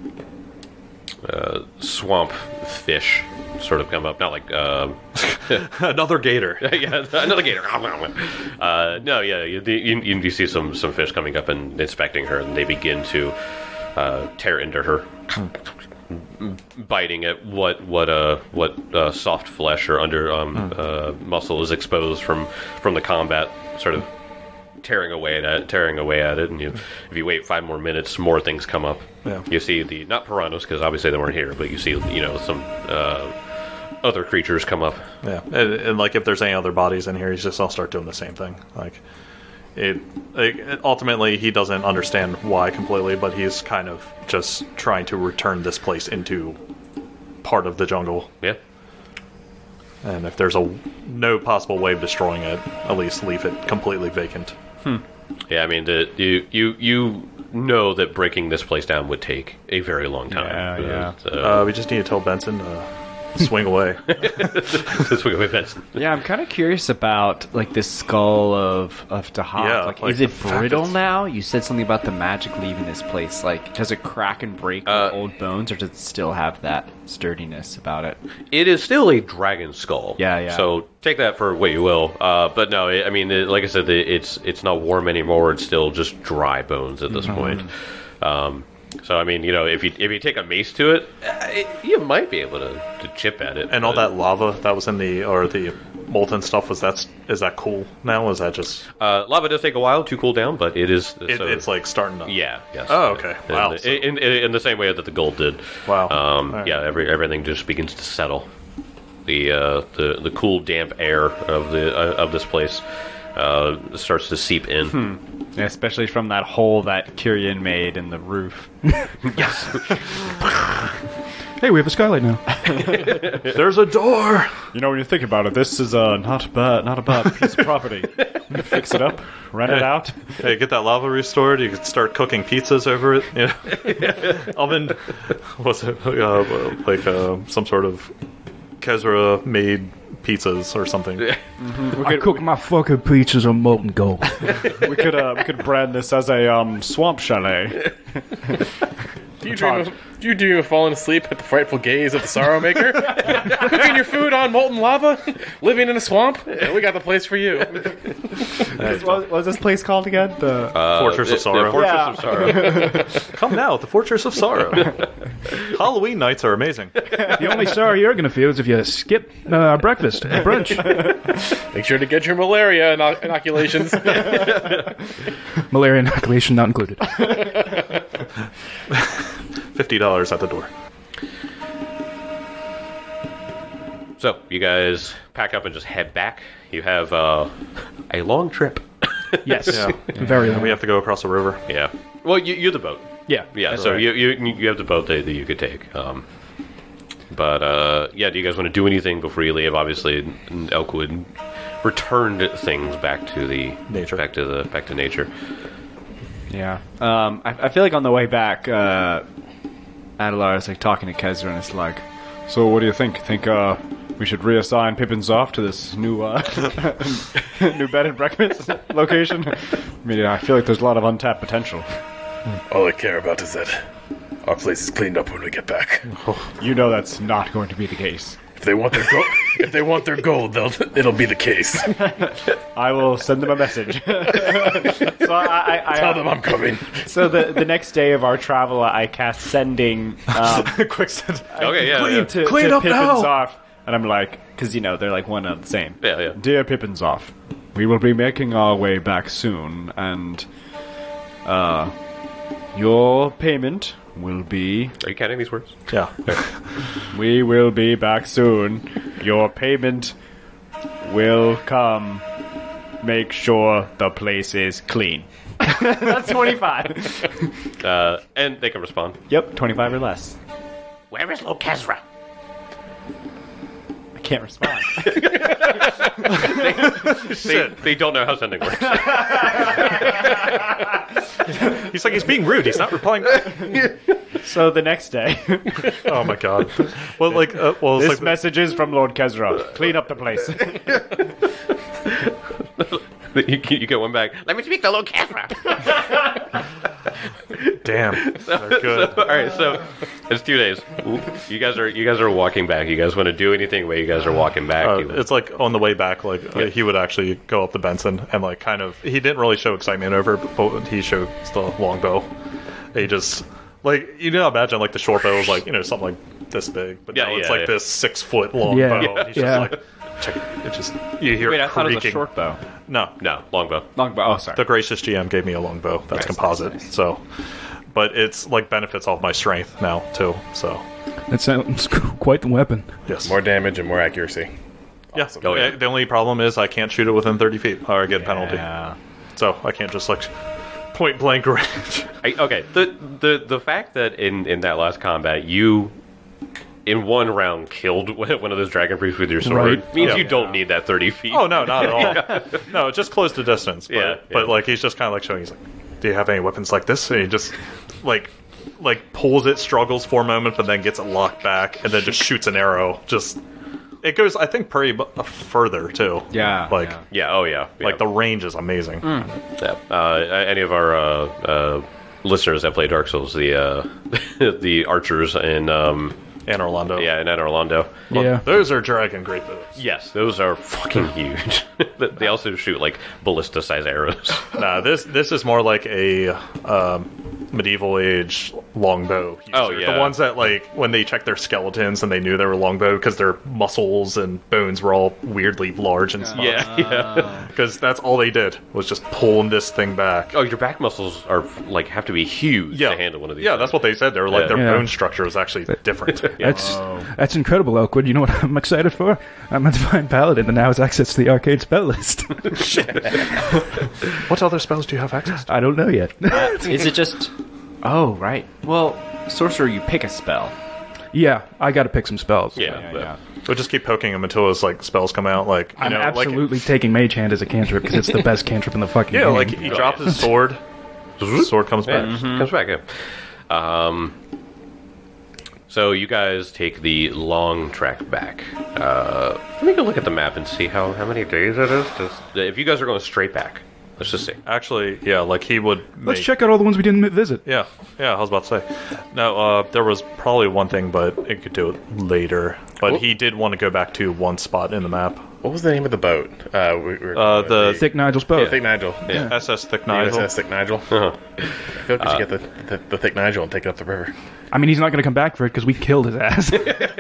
uh, swamp fish sort of come up, not like um, another gator. yeah, another gator. Uh, no, yeah, you, you, you you see some some fish coming up and inspecting her, and they begin to uh, tear into her. Biting at what what uh what uh, soft flesh or under um, uh, muscle is exposed from from the combat, sort of tearing away at it, tearing away at it, and you if you wait five more minutes, more things come up. Yeah. You see the not piranhas because obviously they weren't here, but you see you know some uh, other creatures come up. Yeah, and, and like if there's any other bodies in here, he's just I'll start doing the same thing. Like it, like, ultimately he doesn't understand why completely, but he's kind of just trying to return this place into part of the jungle. Yeah. And if there's a no possible way of destroying it, at least leave it completely vacant. Yeah, I mean, the, you you you know that breaking this place down would take a very long time. Yeah, yeah. So, Uh, we just need to tell Benson to swing away. this way with Benson. Yeah, I'm kind of curious about like this skull of of Dahak. Yeah, like, like is the it fact brittle it's- now? You said something about the magic leaving this place. Like, does it crack and break Uh, with old bones, or does it still have that sturdiness about it? It is still a dragon skull. Yeah, yeah. So take that for what you will. Uh, but no, it, I mean, it, like I said, it, it's it's not warm anymore. It's still just dry bones at this Mm-hmm. point. Um, so I mean, you know, if you if you take a mace to it, uh, it you might be able to, to chip at it. And all but, that lava that was in the or the molten stuff was that's is that cool now? Is that just uh, lava does take a while to cool down, but it is. it, so, it's like starting to yeah. Yes. Oh, okay. In, Wow. In, in, in the same way that the gold did. Wow. Um, All right. Yeah. Every everything just begins to settle. The uh, the the cool damp air of the uh, of this place uh, starts to seep in. Hmm. Yeah, especially from that hole that Kyrian made in the roof. Hey, we have a skylight now. There's a door. You know, when you think about it, this is uh, not bad, not a bad piece of property. Fix it up, rent it out. Hey, get that lava restored. You can start cooking pizzas over it. You know? Oven. What's it? Uh, like uh, some sort of Kezra made pizzas or something. I cook my fucking pizzas on molten gold. We could uh, we could brand this as a um, swamp chalet. Do you, dream of, do you dream of falling asleep at the frightful gaze of the Sorrow Maker? Cooking your food on molten lava? Living in a swamp? Yeah, we got the place for you. What, what was this place called again? The Uh, Fortress of the- Sorrow. The Fortress Yeah. of Sorrow. Come now, the Fortress of Sorrow. Halloween nights are amazing. The only sorrow you're going to feel is if you skip uh, breakfast, brunch. Make sure to get your malaria inoc- inoculations. Malaria inoculation not included. Fifty dollars at the door. So, you guys pack up and just head back. You have uh, a long trip. Yes. Yeah. Very long. We have to go across the river. Yeah. Well, you, you're the boat. Yeah. Yeah, so right. you, you you have the boat that, that you could take. Um, but, uh, yeah, do you guys want to do anything before you leave? Obviously, Elkwood returned things back to the Nature. back to the back to nature. Yeah. Um, I, I feel like on the way back, uh, Adelar is like talking to Kezra and it's like, so what do you think? Think uh, we should reassign Pippins off to this new uh, new bed and breakfast location? I mean, I feel like there's a lot of untapped potential. All I care about is that our place is cleaned up when we get back. You know that's not going to be the case. If they want their gold, if they want their gold, they'll it'll be the case. I will send them a message. so I, I, I, Tell them I'm coming. So the the next day of our travel, I cast sending. Um, Quick send. Okay, yeah, clean yeah. to, Clean to up Pippins now! off, and I'm like, because you know they're like one and the same. Yeah, yeah. Dear Pippins off, we will be making our way back soon, and uh, your payment will be. Are you counting these words? Yeah. We will be back soon. Your payment will come. Make sure the place is clean. That's twenty-five. Uh, and they can respond. Yep, twenty-five or less. Where is Lord Kezra? I can't respond. They, they don't know how sending works. He's like, he's being rude. He's not replying back. So the next day, Oh my god. Well, like, uh, well, it's this like, message is from Lord Kezra. Clean up the place. you, you get one back. Let me speak to Lord Kezra. damn. They're good. All right, so it's two days. You guys are you guys are walking back. You guys want to do anything while you guys are walking back? Uh, You- it's like on the way back, like uh, he would actually go up to Benson and like kind of. He didn't really show excitement over, it, but he showed the longbow. He just like you know, imagine like the short bow was like you know something like this big, but Yeah, now it's yeah, like yeah. this six foot long Yeah. bow. He's Yeah. just like check it. It just you hear Wait, it I thought it was a creaking. short bow. No, no, longbow. Long bow. Oh, sorry. the gracious G M gave me a longbow. That's Nice, composite. nice, nice. So, but it's like benefits off my strength now too. So That sounds quite the weapon. yes, More damage and more accuracy. yeah. Oh, yeah. Uh, The only problem is I can't shoot it within thirty feet, or I get a penalty. Yeah. So I can't just like point blank range. I, okay, the the the fact that in in that last combat you. In one round, killed one of those dragon priests with your sword Right. means Yeah. you don't need that thirty feet. Oh no, not at all. No, just close the distance. But, Yeah, but yeah. like he's just kind of like showing. He's like, "Do you have any weapons like this?" And he just like like pulls it, struggles for a moment, but then gets it locked back, and then just shoots an arrow. Just it goes, I think, pretty bu- uh, further too. Yeah, like yeah. Yeah. Oh yeah. yeah. like the range is amazing. Yeah. Uh, any of our uh, uh, listeners that play Dark Souls, the uh, the archers in um, And Orlando, yeah in Anne Orlando. Yeah. those are dragon great bows. Yes, those are fucking huge. They also shoot like ballista size arrows. Nah, this this is more like a um, medieval age longbow. user. Oh, yeah. the ones that like when they checked their skeletons and they knew they were longbow because their muscles and bones were all weirdly large and small. Yeah, yeah. because that's all they did was just pulling this thing back. Oh, your back muscles are like have to be huge yeah, to handle one of these. yeah, things. that's what they said. They were like Yeah. their Yeah. bone structure was actually different. That's that's incredible, Elkwood. You know what I'm excited for? I'm a Divine Paladin that now has access to the arcade spell list. What other spells do you have access to? I don't know yet. Is it just? Oh, right. Well, sorcerer, you pick a spell. yeah, I got to pick some spells. yeah, Yeah, but- yeah. We'll just keep poking him until his like spells come out. Like you I'm know, like absolutely taking Mage Hand as a cantrip because it's the best cantrip in the fucking yeah, game. like he drops his sword, his sword comes Yeah, back. comes back. Yeah. Um. So you guys take the long trek back. Uh, let me go look at the map and see how, how many days it is. Just, if you guys are going straight back, Let's just see. Actually, yeah, like he would. Let's make, check out all the ones we didn't visit. Yeah, yeah. I was about to say. No, uh, there was probably one thing, but it could do it later. But Cool. he did want to go back to one spot in the map. What was the name of the boat? Uh, we, we were Uh, the Thick Nigel's boat. Thick Nigel. Yeah. S S Thick The Nigel. U S S Thick Nigel. Uh-huh. I feel like we should get the, the, the Thick Nigel and take it up the river. I mean, he's not going to come back for it because we killed his ass.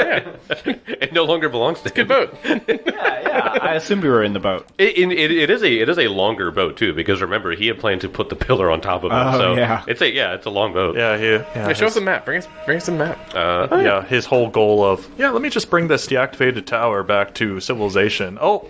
It no longer belongs to him. Good boat. Yeah, yeah. I assumed we were in the boat. It, it, it is a it is a longer boat too, because remember he had planned to put the pillar on top of it. Oh, so yeah. it's a yeah, it's a long boat. Yeah, he. Yeah, Yeah, show his, us the map. Bring us, bring us the map. Uh, yeah, his whole goal of yeah, let me just bring this deactivated tower back to civilization. Oh,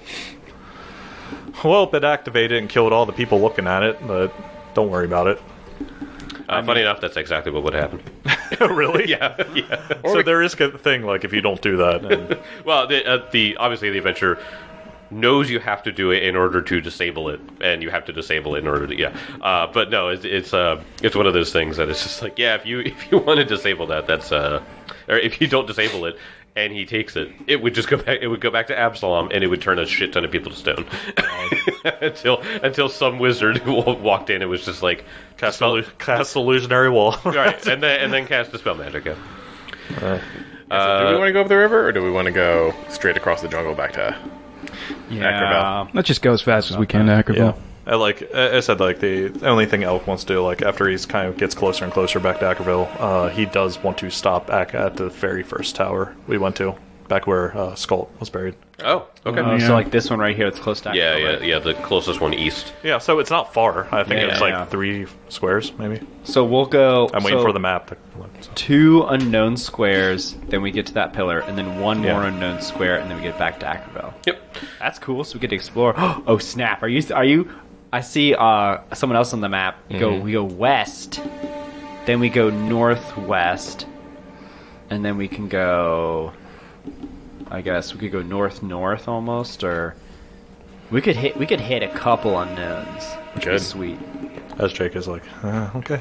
well, it activated and killed all the people looking at it, but don't worry about it. uh, funny enough, that's exactly what would happen. Really? yeah, yeah. So there is a thing like if you don't do that. And, Well, the, uh, the obviously the adventure knows you have to do it in order to disable it, and you have to disable it in order to yeah. Uh, but no, it's it's uh it's one of those things that it's just like yeah, if you if you want to disable that, that's uh, or if you don't disable it and he takes it, it would just go back. It would go back to Absalom, and it would turn a shit ton of people to stone until until some wizard who walked in and was just like cast, illu- cast illusionary wall. right, and then and then cast dispel magic. Yeah. So do we want to go up the river, or do we want to go straight across the jungle back to Yeah. Let's just go as fast as we can to Ackerville. Yeah. I like I said, like the only thing Elk wants to do, like after he's kind of gets closer and closer back to Ackerville, uh, he does want to stop back at the very first tower we went to, back where uh, Skull was buried. Oh, okay. Oh, Yeah. So like this one right here, that's close to yeah, Ackerville, yeah, right? yeah. The closest one east. Yeah, so it's not far. I think Yeah, it's yeah, like yeah. three squares, maybe. So we'll go. I'm waiting so for the map. To, so. two unknown squares, then we get to that pillar, and then one Yeah. more unknown square, and then we get back to Ackerville. Yep. That's cool. So we get to explore. Oh snap! Are you? Are you? I see uh, someone else on the map. Go. We go west, then we go northwest, and then we can go. I guess we could go north north almost, or we could hit. We could hit a couple unknowns, which Good. is sweet. As Jake is like, uh, okay.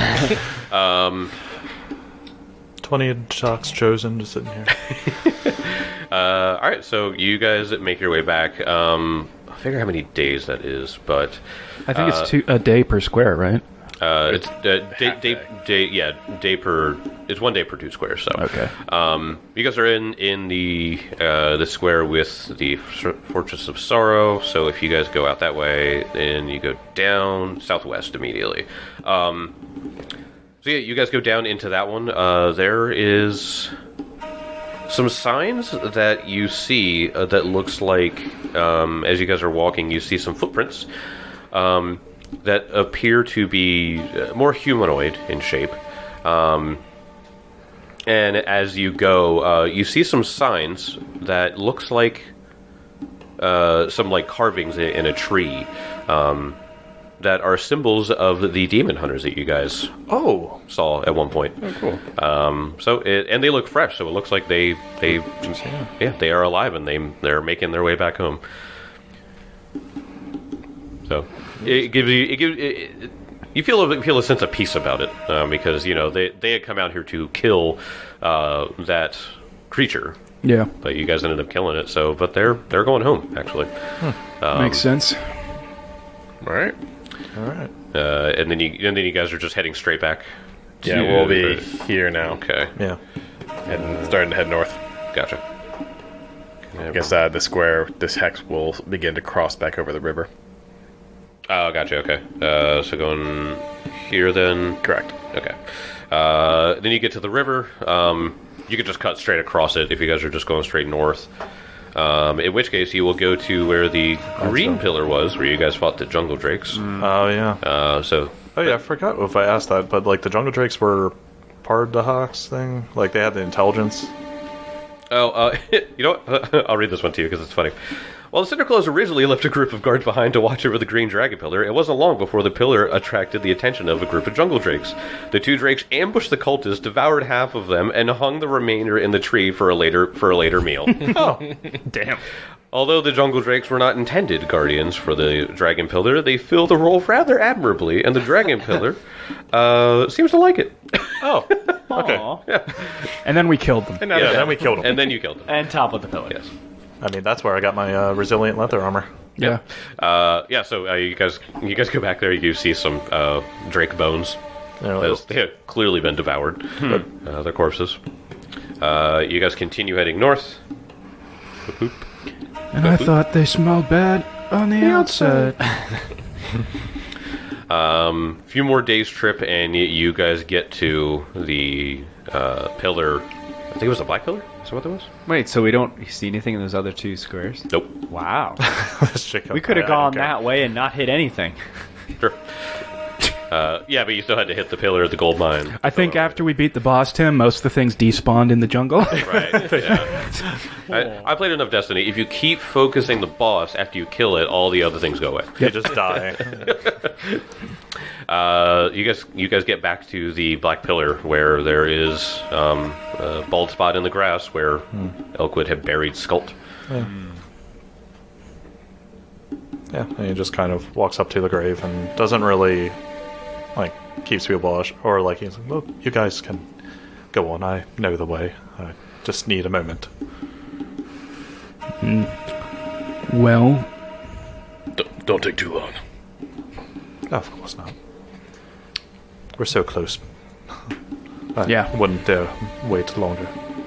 Um. twenty shocks chosen, just sitting here. Uh, all right, so you guys make your way back. Um, I figure how many days that is, but I think Uh, it's two a day per square, right? uh, it's uh, day, half day, day. day, yeah, day per. It's one day per two squares. So Okay. Um, you guys are in in the uh, the square with the F- Fortress of Sorrow. So if you guys go out that way, then you go down southwest immediately. Um, so yeah, you guys go down into that one. Uh, there is some signs that you see uh, that looks like um, as you guys are walking, you see some footprints um, that appear to be uh, more humanoid in shape. Um, and as you go, uh, you see some signs that looks like uh, some like carvings in, in a tree um, that are symbols of the demon hunters that you guys Oh, saw at one point. Oh, cool. Um, so it, and they look fresh, so it looks like they they yeah they are alive and they they're making their way back home. So it gives you it gives it, it, you feel a, feel a sense of peace about it um, because you know they they had come out here to kill uh, that creature, Yeah, but you guys ended up killing it. So but they're they're going home actually. Um, makes sense. All right. all right. Uh, and then you and then you guys are just heading straight back. Yeah, to- we'll be here now. okay. Yeah. Heading, starting to head north. Gotcha. I guess uh, the square, this hex will begin to cross back over the river. Oh, gotcha. Okay. Uh, so going here then. Correct. Okay. Uh, then you get to the river. Um, you could just cut straight across it if you guys are just going straight north. Um, in which case, you will go to where the green pillar was, where you guys fought the jungle drakes. Oh, yeah. Uh, so Oh, yeah, I forgot if I asked that, but like the jungle drakes were part of the Hawks thing? Like they had the intelligence? Oh, uh, you know what? I'll read this one to you because it's funny. While the Cinderclaws originally left a group of guards behind to watch over the Green Dragon Pillar, it wasn't long before the pillar attracted the attention of a group of jungle drakes. The two drakes ambushed the cultists, devoured half of them, and hung the remainder in the tree for a later for a later meal. Oh, Damn. Although the jungle drakes were not intended guardians for the Dragon Pillar, they fill the role rather admirably, and the Dragon Pillar uh, seems to like it. oh, okay. Aw. And then we killed them. And now Yeah, they're then we killed him. And then you killed them. And top of the pillar. Yes. I mean, that's where I got my uh, resilient leather armor. Yeah. Uh, yeah. So uh, you guys, you guys go back there. You see some uh, drake bones. You know, Those- They have clearly been devoured. Uh, their corpses. Uh, you guys continue heading north. Boop, boop. And I thought they smelled bad on the, outside. Um, few more days trip, and y- you guys get to the uh, pillar. I think it was a black pillar. Is that what that was? Wait, so we don't see anything in those other two squares? Nope. Wow. this chick- We could have I- I don't gone care. that way and not hit anything. Sure. Uh, yeah, but you still had to hit the pillar of the gold mine. I think after we beat the boss, Tim, most of the things despawned in the jungle. Right. Yeah. I, I played enough Destiny. If you keep focusing the boss after you kill it, all the other things go away. You just die. Uh, you guys, you guys get back to the black pillar where there is um, a bald spot in the grass where Elkwood had buried Skult. Yeah, and he just kind of walks up to the grave and doesn't really, like, keeps people watch, or like he's like, well, you guys can go on, I know the way. I just need a moment. Well, D- don't take too long. Of course not. We're so close. I Yeah. wouldn't dare wait longer.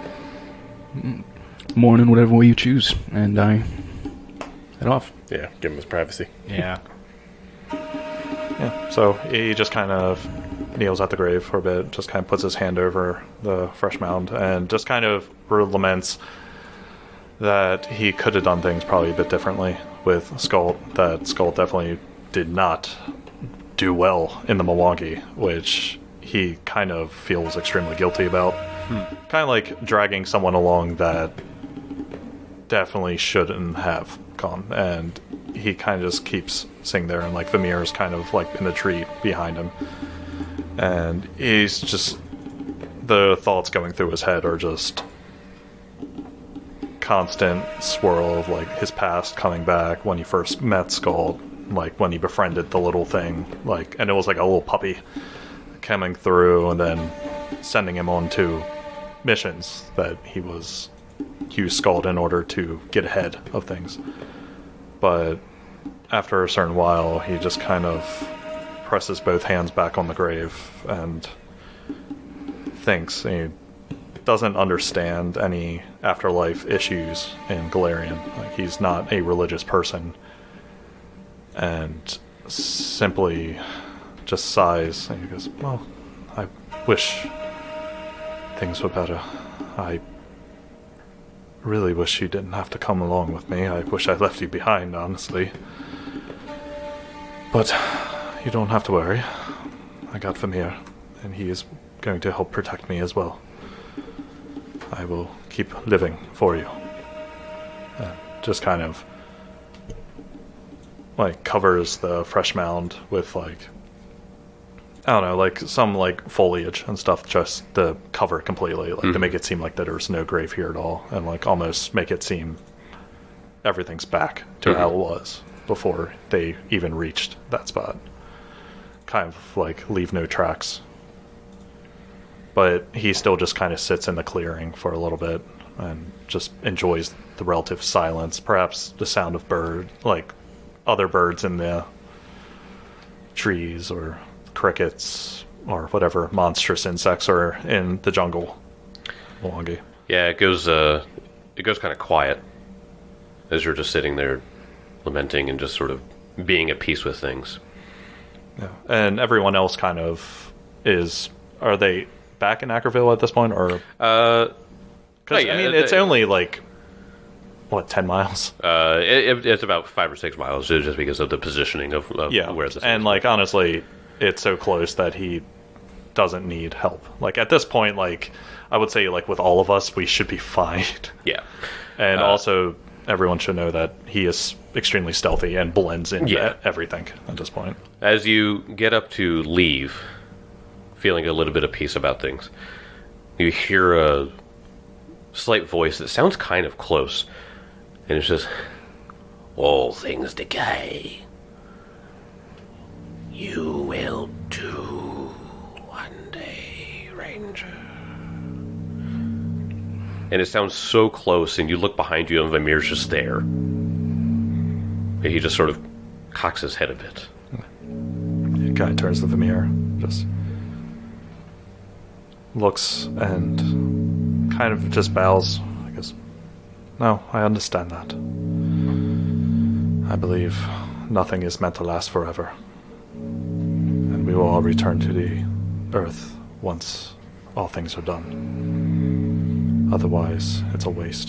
morning, whatever way you choose, and I head off. Yeah, give him his privacy. Yeah. Yeah, so he just kind of kneels at the grave for a bit, just kind of puts his hand over the fresh mound, and just kind of laments that he could have done things probably a bit differently with Skull, that Skull definitely did not do well in the Milwaukee, which he kind of feels extremely guilty about. Kind of like dragging someone along that definitely shouldn't have gone, and he kind of just keeps sitting there, and like the mirror's kind of like in the tree behind him, and he's just, the thoughts going through his head are just constant swirl of like his past coming back when he first met Skull, like when he befriended the little thing, like, and it was like a little puppy coming through, and then sending him on to missions that he was used Skull in order to get ahead of things. But after a certain while, he just kind of presses both hands back on the grave and thinks. He doesn't understand any afterlife issues in Galarian. Like, he's not a religious person, and simply just sighs and he goes, well, I wish things were better. I really wish you didn't have to come along with me. I wish I left you behind, honestly. But you don't have to worry. I got Famir, and he is going to help protect me as well. I will keep living for you. And just kind of like covers the fresh mound with like, I don't know, like some like foliage and stuff just to cover it completely, like mm-hmm. to make it seem like that there's no grave here at all, and like almost make it seem everything's back to mm-hmm. how it was before they even reached that spot. Kind of like leave no tracks. But he still just kind of sits in the clearing for a little bit and just enjoys the relative silence, perhaps the sound of bird, like other birds in the trees, or crickets, or whatever monstrous insects are in the jungle. Milwaukee. Yeah, it goes uh, it goes kind of quiet as you're just sitting there lamenting and just sort of being at peace with things. Yeah. And everyone else kind of is, are they back in Ackerville at this point, or? Uh, Because yeah, I mean, it- it's only like what, ten miles? uh, it, it's about five or six miles just because of the positioning of, of Yeah, where this and is. like honestly, it's so close that he doesn't need help. Like at this point, like I would say, like with all of us, we should be fine. Yeah. And Uh, also, everyone should know that he is extremely stealthy and blends into Yeah. e- everything at this point. As you get up to leave, feeling a little bit of peace about things, you hear a slight voice that sounds kind of close, and it's just, all things decay. You will too one day, Ranger. And it sounds so close, and you look behind you, and Vamir's just there. He just sort of cocks his head a bit. He kind of turns to the mirror, just looks and kind of just bows. I guess, no, I understand that. I believe nothing is meant to last forever. And we will all return to the earth once all things are done. Otherwise, it's a waste.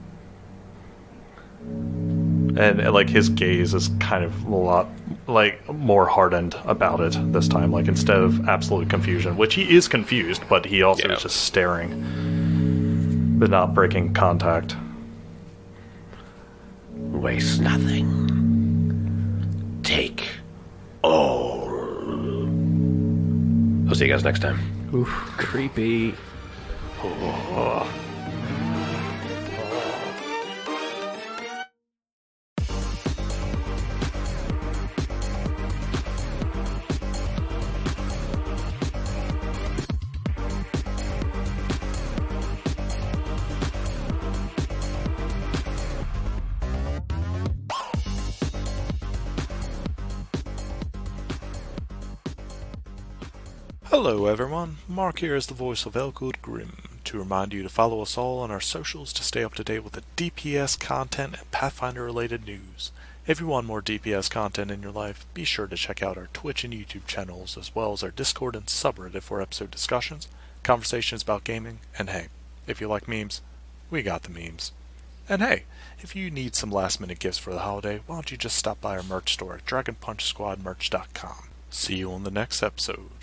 And, and like his gaze is kind of a lot like more hardened about it this time. Like instead of absolute confusion, which he is confused, but he also Yeah. is just staring, but not breaking contact. Waste nothing. Take all. I'll see you guys next time. Oof, creepy. Hello everyone, Mark here is the voice of Elgood Grimm, to remind you to follow us all on our socials to stay up to date with the D P S content and Pathfinder related news. If you want more D P S content in your life, be sure to check out our Twitch and YouTube channels, as well as our Discord and subreddit for episode discussions, conversations about gaming, and hey, if you like memes, we got the memes. And hey, if you need some last minute gifts for the holiday, why don't you just stop by our merch store at dragon punch squad merch dot com. See you on the next episode.